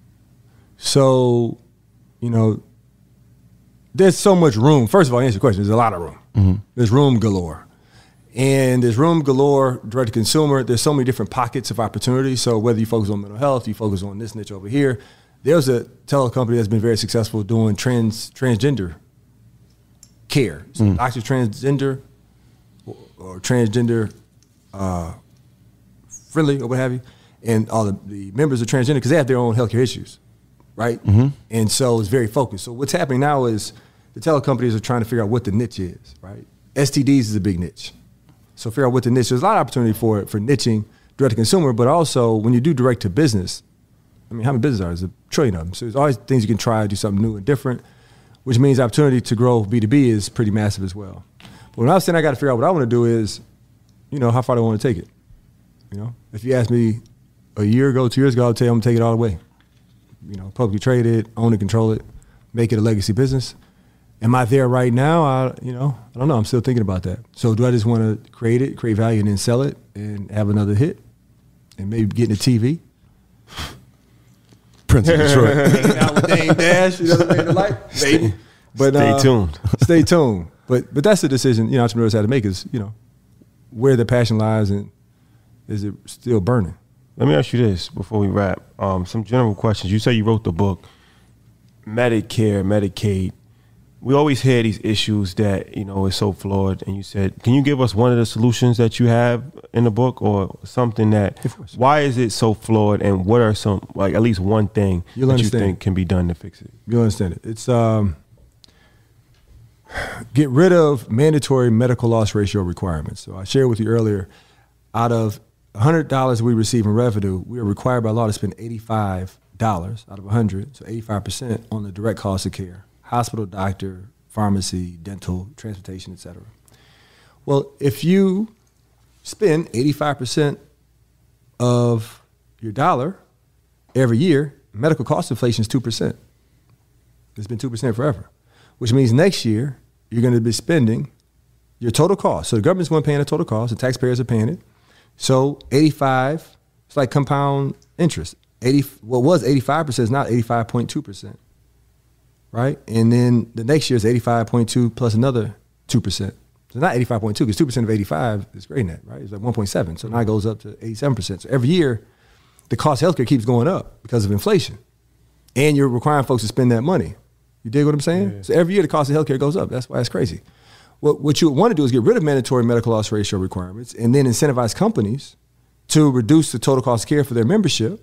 Speaker 6: So, you know, there's so much room. First of all, to answer your question, there's a lot of room. Mm-hmm. There's room galore. And there's room galore, direct to consumer. There's so many different pockets of opportunity. So whether you focus on mental health, you focus on this niche over here. There's a tele company that's been very successful doing trans transgender care. So mm. doctors transgender or, or transgender uh, friendly or what have you. And all the, the members are transgender because they have their own healthcare issues, right? Mm-hmm. And so it's very focused. So what's happening now is the tele companies are trying to figure out what the niche is, right? S T Ds is a big niche. So figure out what the niche is. There's a lot of opportunity for for niching direct to consumer, but also when you do direct to business, I mean, how many businesses are there? There's a trillion of them. So there's always things you can try, do something new and different, which means opportunity to grow B two B is pretty massive as well. But when I was saying I got to figure out what I want to do is, you know, how far do I want to take it? You know, if you asked me a year ago, two years ago, I'll tell you I'm going to take it all the way. You know, publicly trade it, own it, control it, make it a legacy business. Am I there right now? I, you know, I don't know. I'm still thinking about that. So do I just want to create it, create value, and then sell it and have another hit and maybe get into T V?
Speaker 5: Prince of Detroit.
Speaker 6: Out with Dame Dash, you know what I mean? The light, maybe. But,
Speaker 3: stay
Speaker 6: uh,
Speaker 3: tuned.
Speaker 6: Stay tuned. But but that's the decision, you know, entrepreneurs have to make is, you know, where the passion lies and is it still burning?
Speaker 3: Let me ask you this before we wrap. Um, some general questions. You say you wrote the book, Medicare, Medicaid. We always hear these issues that, you know, is so flawed. And you said, can you give us one of the solutions that you have in the book or something that, why is it so flawed and what are some, like at least one thing
Speaker 6: You'll
Speaker 3: that
Speaker 6: understand.
Speaker 3: you think can be done to fix it?
Speaker 6: You'll understand it. It's um, get rid of mandatory medical loss ratio requirements. So I shared with you earlier, out of one hundred dollars we receive in revenue, we are required by law to spend eighty-five dollars out of one hundred, so eighty-five percent on the direct cost of care. Hospital, doctor, pharmacy, dental, transportation, et cetera. Well, if you spend eighty-five percent of your dollar every year, medical cost inflation is two percent. It's been two percent forever, which means next year you're going to be spending your total cost. So the government's going to pay the total cost, the taxpayers are paying it. So eighty-five, it's like compound interest. eighty, what was eighty-five percent is now eighty-five point two percent, right? And then the next year is eighty-five point two plus another two percent. So not eighty-five point two, because two percent of eighty-five is great net, right? It's like one point seven. So now it goes up to eighty-seven percent. So every year, the cost of healthcare keeps going up because of inflation. And you're requiring folks to spend that money. You dig what I'm saying? Yeah. So every year the cost of healthcare goes up. That's why it's crazy. What, what you want to do is get rid of mandatory medical loss ratio requirements and then incentivize companies to reduce the total cost of care for their membership.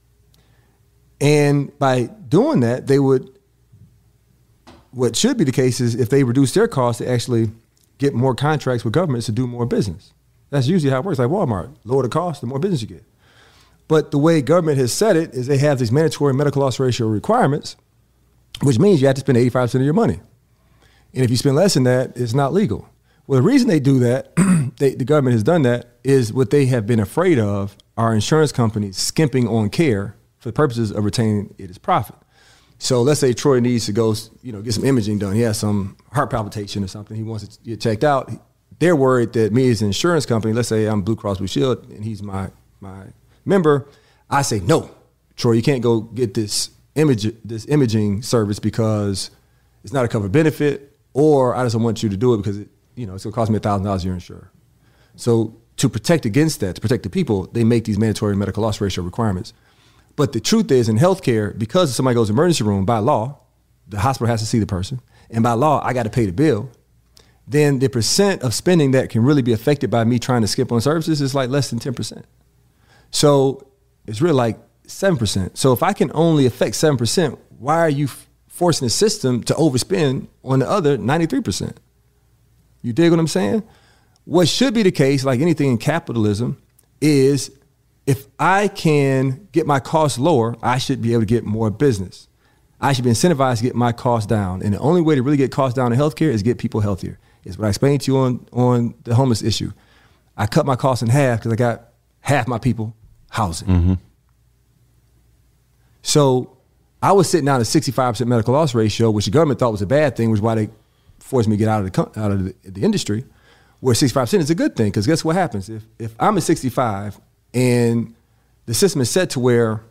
Speaker 6: And by doing that, they would, what should be the case is if they reduce their costs, they actually get more contracts with governments to do more business. That's usually how it works, like Walmart. Lower the cost, the more business you get. But the way government has set it is they have these mandatory medical loss ratio requirements, which means you have to spend eighty-five percent of your money. And if you spend less than that, it's not legal. Well, the reason they do that, they, the government has done that, is what they have been afraid of are insurance companies skimping on care for the purposes of retaining it as profit. So let's say Troy needs to go, you know, get some imaging done. He has some heart palpitation or something. He wants to get checked out. They're worried that me as an insurance company, let's say I'm Blue Cross Blue Shield and he's my my member, I say, no, Troy, you can't go get this image this imaging service because it's not a covered benefit, or I just don't want you to do it because it, you know, it's gonna cost me a thousand dollars a year insurer. So to protect against that, to protect the people, they make these mandatory medical loss ratio requirements. But the truth is, in healthcare, because if somebody goes to the emergency room, by law, the hospital has to see the person, and by law, I got to pay the bill. Then the percent of spending that can really be affected by me trying to skip on services is like less than ten percent. So it's really like seven percent. So if I can only affect seven percent, why are you f- forcing the system to overspend on the other ninety-three percent? You dig what I'm saying? What should be the case, like anything in capitalism, is if I can get my costs lower, I should be able to get more business. I should be incentivized to get my costs down. And the only way to really get costs down in healthcare is get people healthier. It's what I explained to you on, on the homeless issue. I cut my costs in half because I got half my people housing. Mm-hmm. So I was sitting down at sixty-five percent medical loss ratio, which the government thought was a bad thing, which is why they forced me to get out of the out of the, the industry, where sixty-five percent is a good thing, because guess what happens? If if I'm at sixty-five and the system is set to where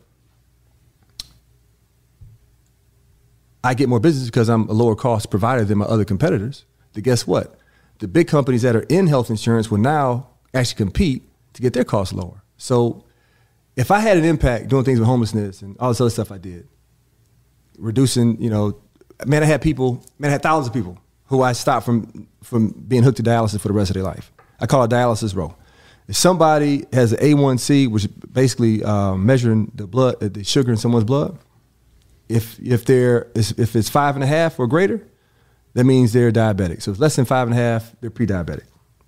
Speaker 6: I get more business because I'm a lower cost provider than my other competitors, then guess what? The big companies that are in health insurance will now actually compete to get their costs lower. So if I had an impact doing things with homelessness and all this other stuff I did, reducing, you know, man, I had people, man, I had thousands of people who I stopped from, from being hooked to dialysis for the rest of their life. I call it dialysis row. If somebody has an A one C, which is basically uh, measuring the blood, the sugar in someone's blood, if if they're if it's five and a half or greater, that means they're diabetic. So if it's less than five and a half, they're pre-diabetic.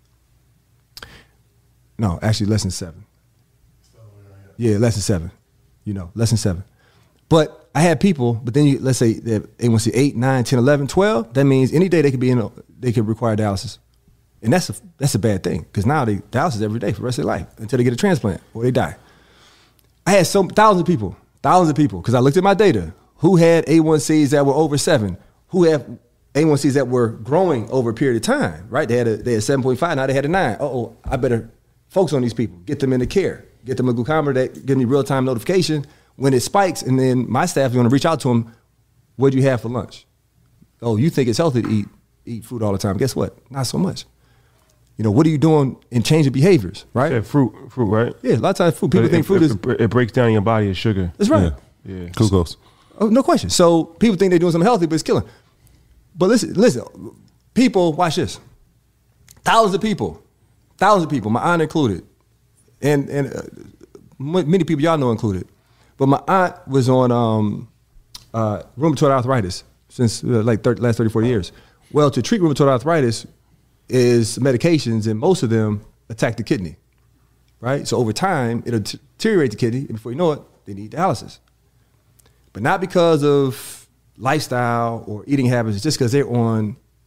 Speaker 6: No, actually less than seven. Yeah, less than seven. You know, less than seven. But I had people, but then you, let's say they have A one C eight, nine, ten, eleven, twelve. That means any day they could be in, a, they could require dialysis. And that's a, that's a bad thing, because now they dialysis every day for the rest of their life until they get a transplant or they die. I had so thousands of people, thousands of people, because I looked at my data, who had A one Cs that were over seven, who have A one Cs that were growing over a period of time, right? They had a, they had seven point five, now they had a nine. Uh-oh, I better focus on these people, get them into care, get them a glucometer that gives me real-time notification when it spikes, and then my staff is going to reach out to them, what do you have for lunch? Oh, you think it's healthy to eat eat food all the time. Guess what? Not so much. You know, what are you doing in changing behaviors, right?
Speaker 3: Yeah, fruit, fruit, right?
Speaker 6: Yeah, a lot of times fruit, people
Speaker 3: But
Speaker 6: think
Speaker 3: it,
Speaker 6: fruit
Speaker 3: it,
Speaker 6: is...
Speaker 3: It breaks down in your body as sugar.
Speaker 6: That's right.
Speaker 3: Yeah. yeah.
Speaker 5: Glucose.
Speaker 6: Oh, no question. So people think they're doing something healthy, but it's killing. But listen, listen, people, watch this. Thousands of people, thousands of people, my aunt included, and and uh, many people y'all know included. But my aunt was on um, uh, rheumatoid arthritis since uh, like thirty, last thirty, forty years. Well, to treat rheumatoid arthritis is medications, and most of them attack the kidney, right? So over time, it'll deteriorate the kidney, and before you know it, they need dialysis. But not because of lifestyle or eating habits, it's just because they're on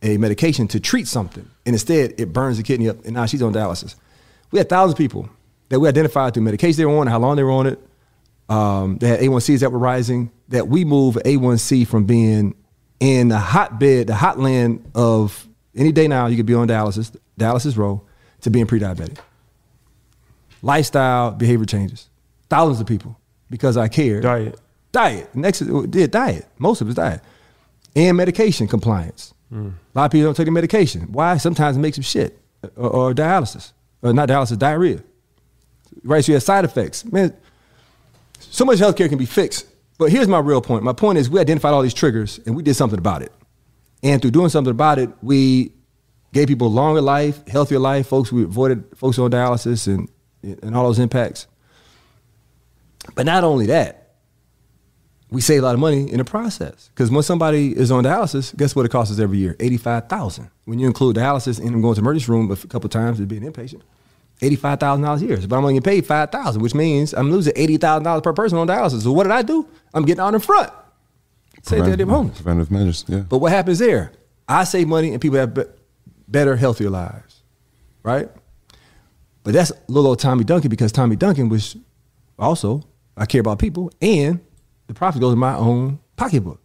Speaker 6: a medication to treat something, and instead it burns the kidney up, and now she's on dialysis. We had thousands of people that we identified through medication they were on, how long they were on it. Um, they had A one Cs that were rising, that we move A one C from being in the hotbed, the hotland of any day now, you could be on dialysis, dialysis row, to being pre-diabetic. Lifestyle, behavior changes. Thousands of people, because I cared.
Speaker 3: Diet.
Speaker 6: Diet. Next, yeah, diet. Most of it's diet. And medication compliance. Mm. A lot of people don't take the medication. Why? Sometimes it makes them shit. Or, or dialysis. Or not dialysis, diarrhea. Right, so you have side effects. Man, so much healthcare can be fixed. But here's my real point. My point is we identified all these triggers and we did something about it. And through doing something about it, we gave people longer life, healthier life. Folks, we avoided folks on dialysis and, and all those impacts. But not only that, we save a lot of money in the process. Because when somebody is on dialysis, guess what it costs us every year? eighty-five thousand dollars. When you include dialysis and them going to the emergency room a couple of times to be an inpatient, eighty-five thousand dollars a year. But I'm only getting paid five thousand dollars, which means I'm losing eighty thousand dollars per person on dialysis. So what did I do? I'm getting out in front. Save their damn homeless.
Speaker 5: Preventive measures, yeah.
Speaker 6: But what happens there? I save money and people have be- better, healthier lives, right? But that's little old Tommy Duncan, because Tommy Duncan was also, I care about people, and the profit goes in my own pocketbook.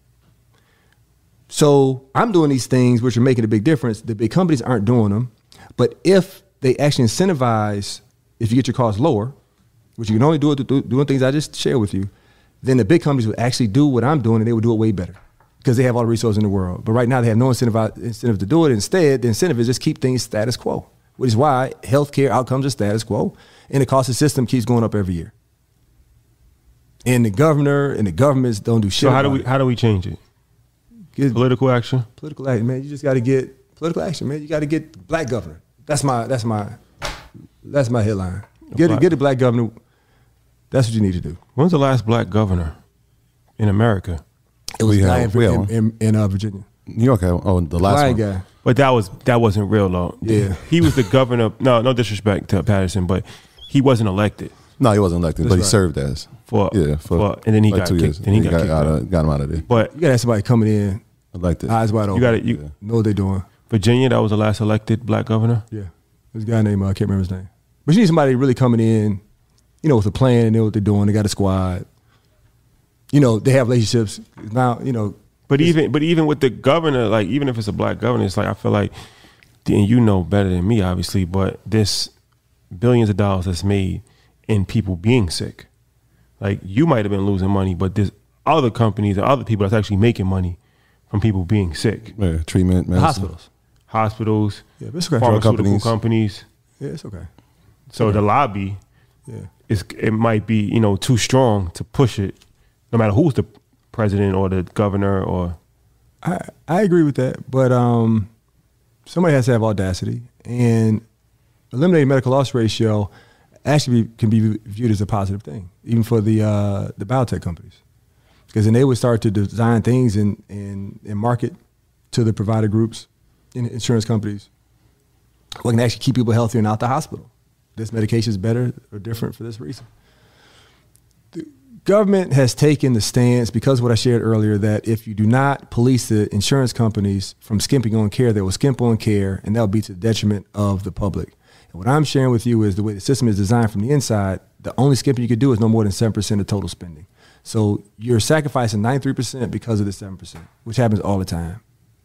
Speaker 6: So I'm doing these things which are making a big difference. The big companies aren't doing them. But if they actually incentivize, if you get your costs lower, which you can only do it through doing things I just shared with you, then the big companies would actually do what I'm doing and they would do it way better because they have all the resources in the world. But right now they have no incentive, incentive to do it. Instead, the incentive is just keep things status quo, which is why healthcare outcomes are status quo and the cost of the system keeps going up every year. And the governor and the governments don't do shit.
Speaker 3: So how do
Speaker 6: about
Speaker 3: we
Speaker 6: it.
Speaker 3: how do we change it?
Speaker 6: Get
Speaker 3: Political action.
Speaker 6: Political action, man. You just got to get political action, man. You got to get black governor. That's my that's my that's my headline. Get
Speaker 3: black-
Speaker 6: a, get a black governor. That's what you need to do.
Speaker 3: When's the last black governor in America?
Speaker 6: It was
Speaker 5: We
Speaker 6: a guy
Speaker 5: have-
Speaker 6: in,
Speaker 5: we
Speaker 6: in,
Speaker 5: have
Speaker 6: in, in uh, Virginia.
Speaker 5: New York, had- oh, the last
Speaker 6: Black
Speaker 5: one.
Speaker 6: guy.
Speaker 3: But that was that wasn't real though.
Speaker 6: Yeah.
Speaker 3: He was the governor. No, no disrespect to Patterson, but he wasn't elected
Speaker 5: No, he wasn't elected,
Speaker 6: That's
Speaker 5: but he
Speaker 6: right.
Speaker 5: served as.
Speaker 3: for
Speaker 5: Yeah, for,
Speaker 3: for- and then he
Speaker 5: like
Speaker 3: got
Speaker 5: two
Speaker 3: kicked.
Speaker 5: years.
Speaker 3: Then he got, kicked
Speaker 5: out
Speaker 3: out.
Speaker 5: of, got him out of there.
Speaker 3: But
Speaker 6: You got to have somebody coming in,
Speaker 5: Elected.
Speaker 6: eyes wide open.
Speaker 3: you got it. You
Speaker 6: know what they're doing.
Speaker 3: Virginia. That was the last elected black governor.
Speaker 6: Yeah. There's a guy named, uh, I can't remember his name. But you need somebody really coming in, you know, with a plan and know what they're doing. They got a squad. You know, they have relationships. Now, you know.
Speaker 3: But even but even with the governor, like even if it's a black governor, it's like I feel like, and you know better than me, obviously, but this billions of dollars that's made in people being sick. Like you might have been losing money, but there's other companies or other people that's actually making money from people being sick.
Speaker 5: Yeah, treatment, medicine.
Speaker 6: Hospitals.
Speaker 3: Hospitals,
Speaker 6: Yeah, but it's okay.
Speaker 3: pharmaceutical
Speaker 5: companies.
Speaker 3: companies.
Speaker 6: Yeah, it's okay.
Speaker 3: So the lobby
Speaker 6: Yeah.
Speaker 3: is it might be, you know, too strong to push it, no matter who's the president or the governor or
Speaker 6: I, I agree with that, but um, somebody has to have audacity, and eliminating medical loss ratio actually can be viewed as a positive thing, even for the uh, the biotech companies, because then they would start to design things and, and, and market to the provider groups and insurance companies what can actually keep people healthier and out the hospital. This medication is better or different for this reason. The government has taken the stance, because of what I shared earlier, that if you do not police the insurance companies from skimping on care, they will skimp on care, and that will be to the detriment of the public. And what I'm sharing with you is the way the system is designed from the inside, the only skimping you could do is no more than seven percent of total spending. So you're sacrificing ninety-three percent because of the seven percent, which happens all the time.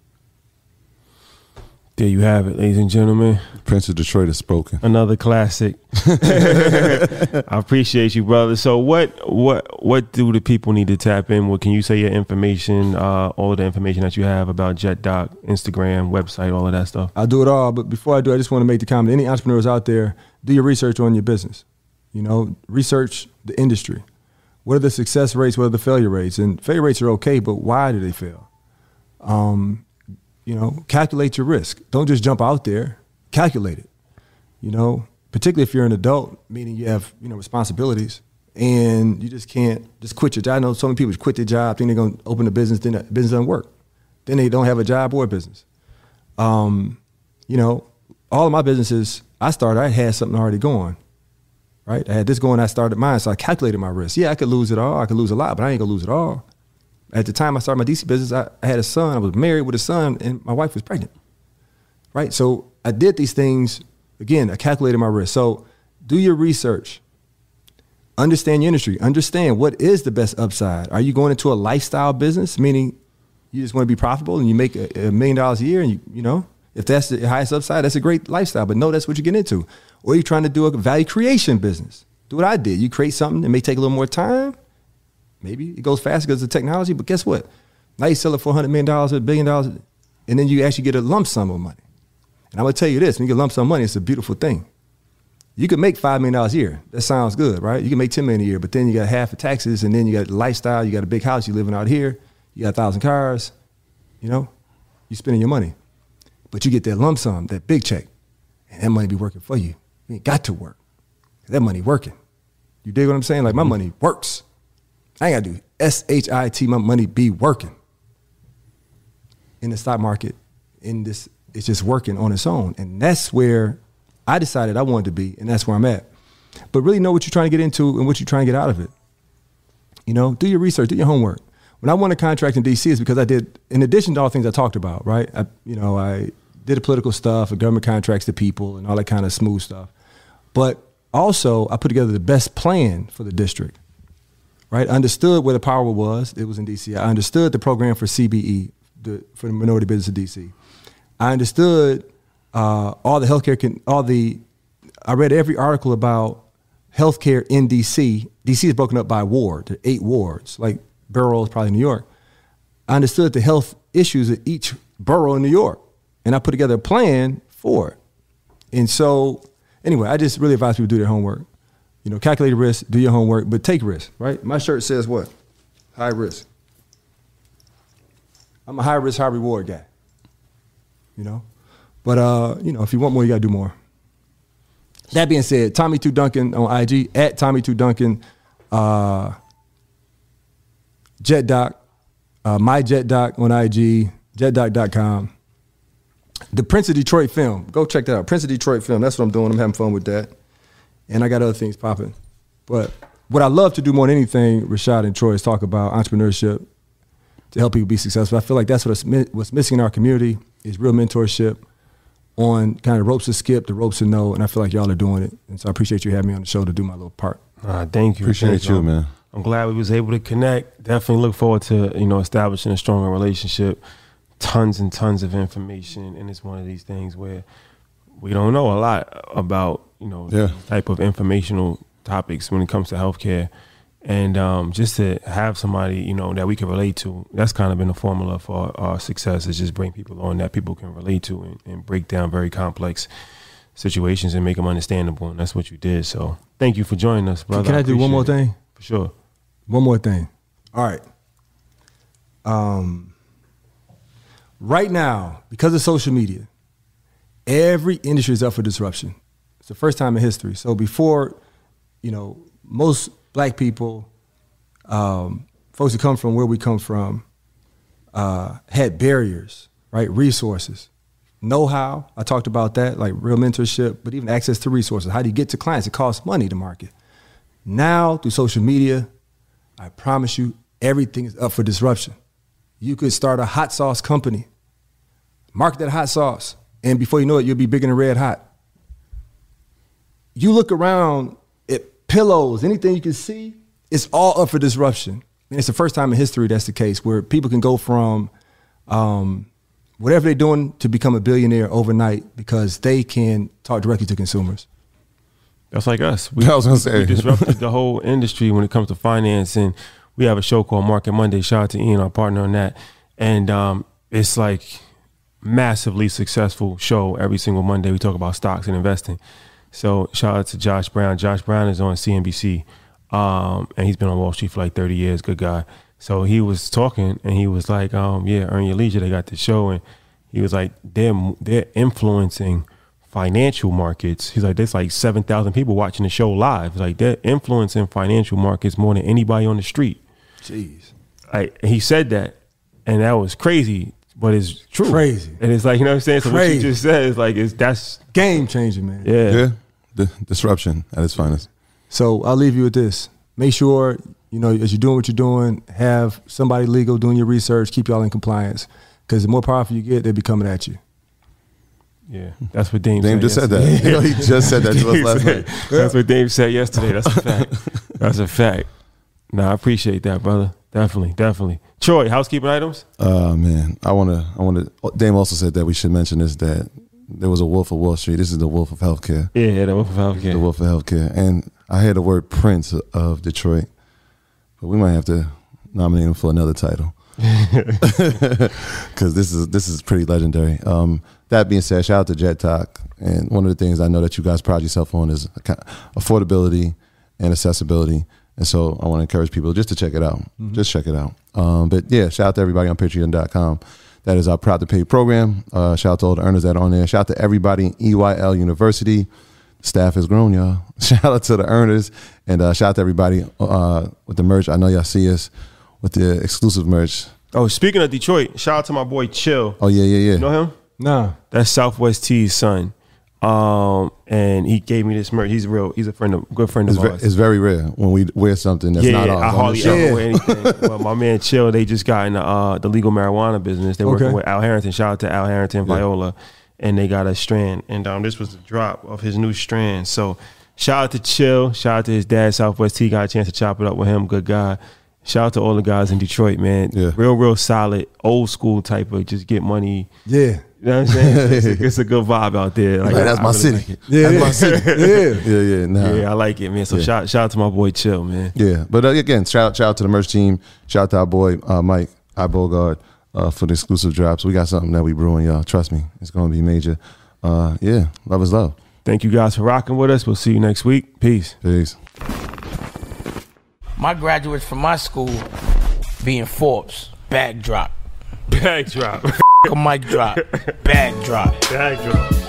Speaker 3: there you have it, ladies and gentlemen.
Speaker 5: Prince of Detroit has spoken.
Speaker 3: Another classic. I appreciate you, brother. So what what what do the people need to tap in? What can you say your information, uh, all of the information that you have about JetDoc, Instagram, website, all of that stuff?
Speaker 6: I'll do it all, but before I do, I just want to make the comment. Any entrepreneurs out there, do your research on your business. You know, research the industry. What are the success rates? What are the failure rates? And failure rates are okay, but why do they fail? Um, you know, calculate your risk. Don't just jump out there. Calculate it. You know, particularly if you're an adult, meaning you have, you know, responsibilities, and you just can't just quit your job. I know so many people just quit their job, think they're going to open a business, then the business doesn't work. Then they don't have a job or a business. Um, you know, all of my businesses I started, I had something already going. Right? I had this going, I started mine, so I calculated my risk. Yeah, I could lose it all, I could lose a lot, but I ain't gonna lose it all. At the time I started my D C business, I, I had a son. I was married with a son, and my wife was pregnant. Right? So I did these things, again, I calculated my risk. So do your research. Understand your industry. Understand what is the best upside. Are you going into a lifestyle business, meaning you just want to be profitable and you make a, a million dollars a year, and you, you know, if that's the highest upside, that's a great lifestyle, but no, that's what you get into. Or you're trying to do a value creation business. Do what I did. You create something that may take a little more time. Maybe it goes faster because of the technology, but guess what? Now you sell it for one hundred million dollars or a billion dollars, and then you actually get a lump sum of money. And I'm going to tell you this, when you get lump sum money, it's a beautiful thing. You could make five million dollars a year. That sounds good, right? You can make ten million dollars a year, but then you got half the taxes, and then you got the lifestyle, you got a big house, you're living out here, you got a thousand cars, you know? You're spending your money. But you get that lump sum, that big check, and that money be working for you. You ain't got to work. That money working. You dig what I'm saying? Like, my money works. I ain't got to do S H I T, my money be working. In the stock market, in this, it's just working on its own. And that's where I decided I wanted to be, and that's where I'm at. But really know what you're trying to get into and what you're trying to get out of it. You know, do your research, do your homework. When I won a contract in D C, it's because I did, in addition to all the things I talked about, right? I, you know, I did the political stuff, the government contracts to people, and all that kind of smooth stuff. But also, I put together the best plan for the district, right? I understood where the power was. It was in D C. I understood the program for C B E, the, for the minority business of D C. I understood uh, all the healthcare, can, all the, I read every article about healthcare in D C. D C is broken up by ward, there are eight wards, like boroughs, probably New York. I understood the health issues of each borough in New York, and I put together a plan for it. And so, anyway, I just really advise people to do their homework. You know, calculate the risk, do your homework, but take risk, right? My shirt says what? High risk. I'm a high risk, high reward guy. You know? But, uh, you know, if you want more, you got to do more. That being said, Tommy two Duncan on I G, at Tommy two Duncan, uh, JetDoc, uh, my JetDoc on I G, jet doc dot com. The Prince of Detroit film, go check that out. Prince of Detroit film, that's what I'm doing. I'm having fun with that. And I got other things popping. But what I love to do more than anything, Rashad and Troy, is talk about entrepreneurship to help people be successful. I feel like that's what's, what's missing in our community is real mentorship on kind of ropes to skip, the ropes to know, and I feel like y'all are doing it. And so I appreciate you having me on the show to do my little part.
Speaker 3: Uh, thank you.
Speaker 5: Appreciate
Speaker 3: Thank
Speaker 5: you, man.
Speaker 3: I'm glad we was able to connect. Definitely look forward to, you know, establishing a stronger relationship. Tons and tons of information, and it's one of these things where we don't know a lot about, you know,
Speaker 5: yeah.
Speaker 3: type of informational topics when it comes to healthcare. And um, just to have somebody, you know, that we can relate to, that's kind of been the formula for our, our success, is just bring people on that people can relate to and, and break down very complex situations and make them understandable. And that's what you did. So thank you for joining us, brother.
Speaker 6: Can I, I do one more thing?
Speaker 3: It. For sure.
Speaker 6: One more thing. All right. Um, right now, because of social media, every industry is up for disruption. It's the first time in history. So before, you know, most black people, um, folks that come from where we come from, uh, had barriers, right? Resources, know-how. I talked about that, like real mentorship, but even access to resources. How do you get to clients? It costs money to market. Now, through social media, I promise you, everything is up for disruption. You could start a hot sauce company, market that hot sauce, and before you know it, you'll be bigger than Red Hot. You look around at pillows, anything you can see, it's all up for disruption. And it's the first time in history that's the case, where people can go from um, whatever they're doing to become a billionaire overnight because they can talk directly to consumers.
Speaker 3: That's like us. We,
Speaker 5: I was gonna say.
Speaker 3: we disrupted the whole industry when it comes to finance, and we have a show called Market Monday. Shout out to Ian, our partner on that. And um, it's like massively successful show every single Monday. We talk about stocks and investing. So shout out to Josh Brown. Josh Brown is on C N B C, um, and he's been on Wall Street for like thirty years. Good guy. So he was talking, and he was like, um, yeah, Earn Your Leisure, they got the show. And he was like, they're, they're influencing financial markets. He's like, there's like seven thousand people watching the show live. He's like, they're influencing financial markets more than anybody on the street.
Speaker 6: Jeez.
Speaker 3: Like, he said that, and that was crazy, but it's true.
Speaker 6: Crazy.
Speaker 3: And it's like, you know what I'm saying? So
Speaker 6: Crazy.
Speaker 3: what you just said is like, it's that's
Speaker 6: game changing, man.
Speaker 3: yeah.
Speaker 5: Yeah, the disruption at its finest.
Speaker 6: So I'll leave you with this. Make sure, you You know, as you're doing what you're doing, have somebody legal doing your research, keep y'all in compliance. Because the more powerful you get, they be coming at you.
Speaker 3: Yeah, that's what Dame,
Speaker 5: Dame
Speaker 3: said
Speaker 5: just
Speaker 3: yesterday.
Speaker 5: said that. You know, he just said that to us last night.
Speaker 3: That's what Dame said yesterday. That's a fact. That's a fact. Nah, I appreciate that, brother. Definitely, definitely. Troy, housekeeping items?
Speaker 5: Oh man, I want to. I want to. Dame also said that we should mention this, that there was a Wolf of Wall Street. This is the Wolf of Healthcare.
Speaker 3: Yeah, yeah, the Wolf of Healthcare.
Speaker 5: The Wolf of Healthcare, and I heard the word Prince of Detroit, but we might have to nominate him for another title because this is this is pretty legendary. Um, that being said, shout out to Jet Talk, and one of the things I know that you guys pride yourself on is affordability and accessibility. And so I want to encourage people just to check it out. Mm-hmm. Just check it out. Um, but yeah, shout out to everybody on patreon dot com. That is our Proud to Pay program. Uh, shout out to all the earners that are on there. Shout out to everybody in E Y L University. Staff has grown, y'all. Shout out to the earners. And uh, shout out to everybody uh, with the merch. I know y'all see us with the exclusive merch.
Speaker 3: Oh, speaking of Detroit, shout out to my boy Chill.
Speaker 5: Oh, yeah, yeah, yeah.
Speaker 3: You know him?
Speaker 6: Nah.
Speaker 3: That's Southwest T's son. Um, and he gave me this merch. He's real. He's a friend of, good friend
Speaker 5: It's,
Speaker 3: of
Speaker 5: ve-
Speaker 3: ours.
Speaker 5: it's very rare when we wear something that's
Speaker 3: yeah,
Speaker 5: not ours.
Speaker 3: I
Speaker 5: on the
Speaker 3: hardly
Speaker 5: show.
Speaker 3: ever wear anything. Well, my man Chill, they just got in the, uh, the legal marijuana business. They're working
Speaker 6: Okay.
Speaker 3: with Al Harrington. Shout out to Al Harrington,
Speaker 5: Yeah.
Speaker 3: Viola. And they got a strand. And um, this was the drop of his new strand. So shout out to Chill. Shout out to his dad, Southwest T. Got a chance to chop it up with him. Good guy. Shout out to all the guys in Detroit, man.
Speaker 5: Yeah.
Speaker 3: Real, real solid, old school type of just get money.
Speaker 6: Yeah.
Speaker 3: You know what I'm saying? It's a, it's a good vibe out there. Like,
Speaker 5: Like, that's
Speaker 3: I
Speaker 5: my
Speaker 3: really
Speaker 5: city.
Speaker 3: like it.
Speaker 6: Yeah.
Speaker 5: That's my city.
Speaker 6: Yeah.
Speaker 5: Yeah, yeah, nah.
Speaker 3: Yeah, I like it, man. So
Speaker 5: Yeah.
Speaker 3: shout shout out to my boy Chill, man.
Speaker 5: Yeah, but uh, again, shout out, shout out to the merch team. Shout out to our boy uh, Mike I Bogard uh, for the exclusive drops. We got something that we brewing, y'all. Trust me, it's gonna be major. Uh, yeah, love is love.
Speaker 3: Thank you guys for rocking with us. We'll see you next week. Peace.
Speaker 5: Peace.
Speaker 4: My graduates from my school being Forbes, bag drop.
Speaker 3: Bag drop.
Speaker 4: A mic drop, bag drop.
Speaker 3: Bag drop.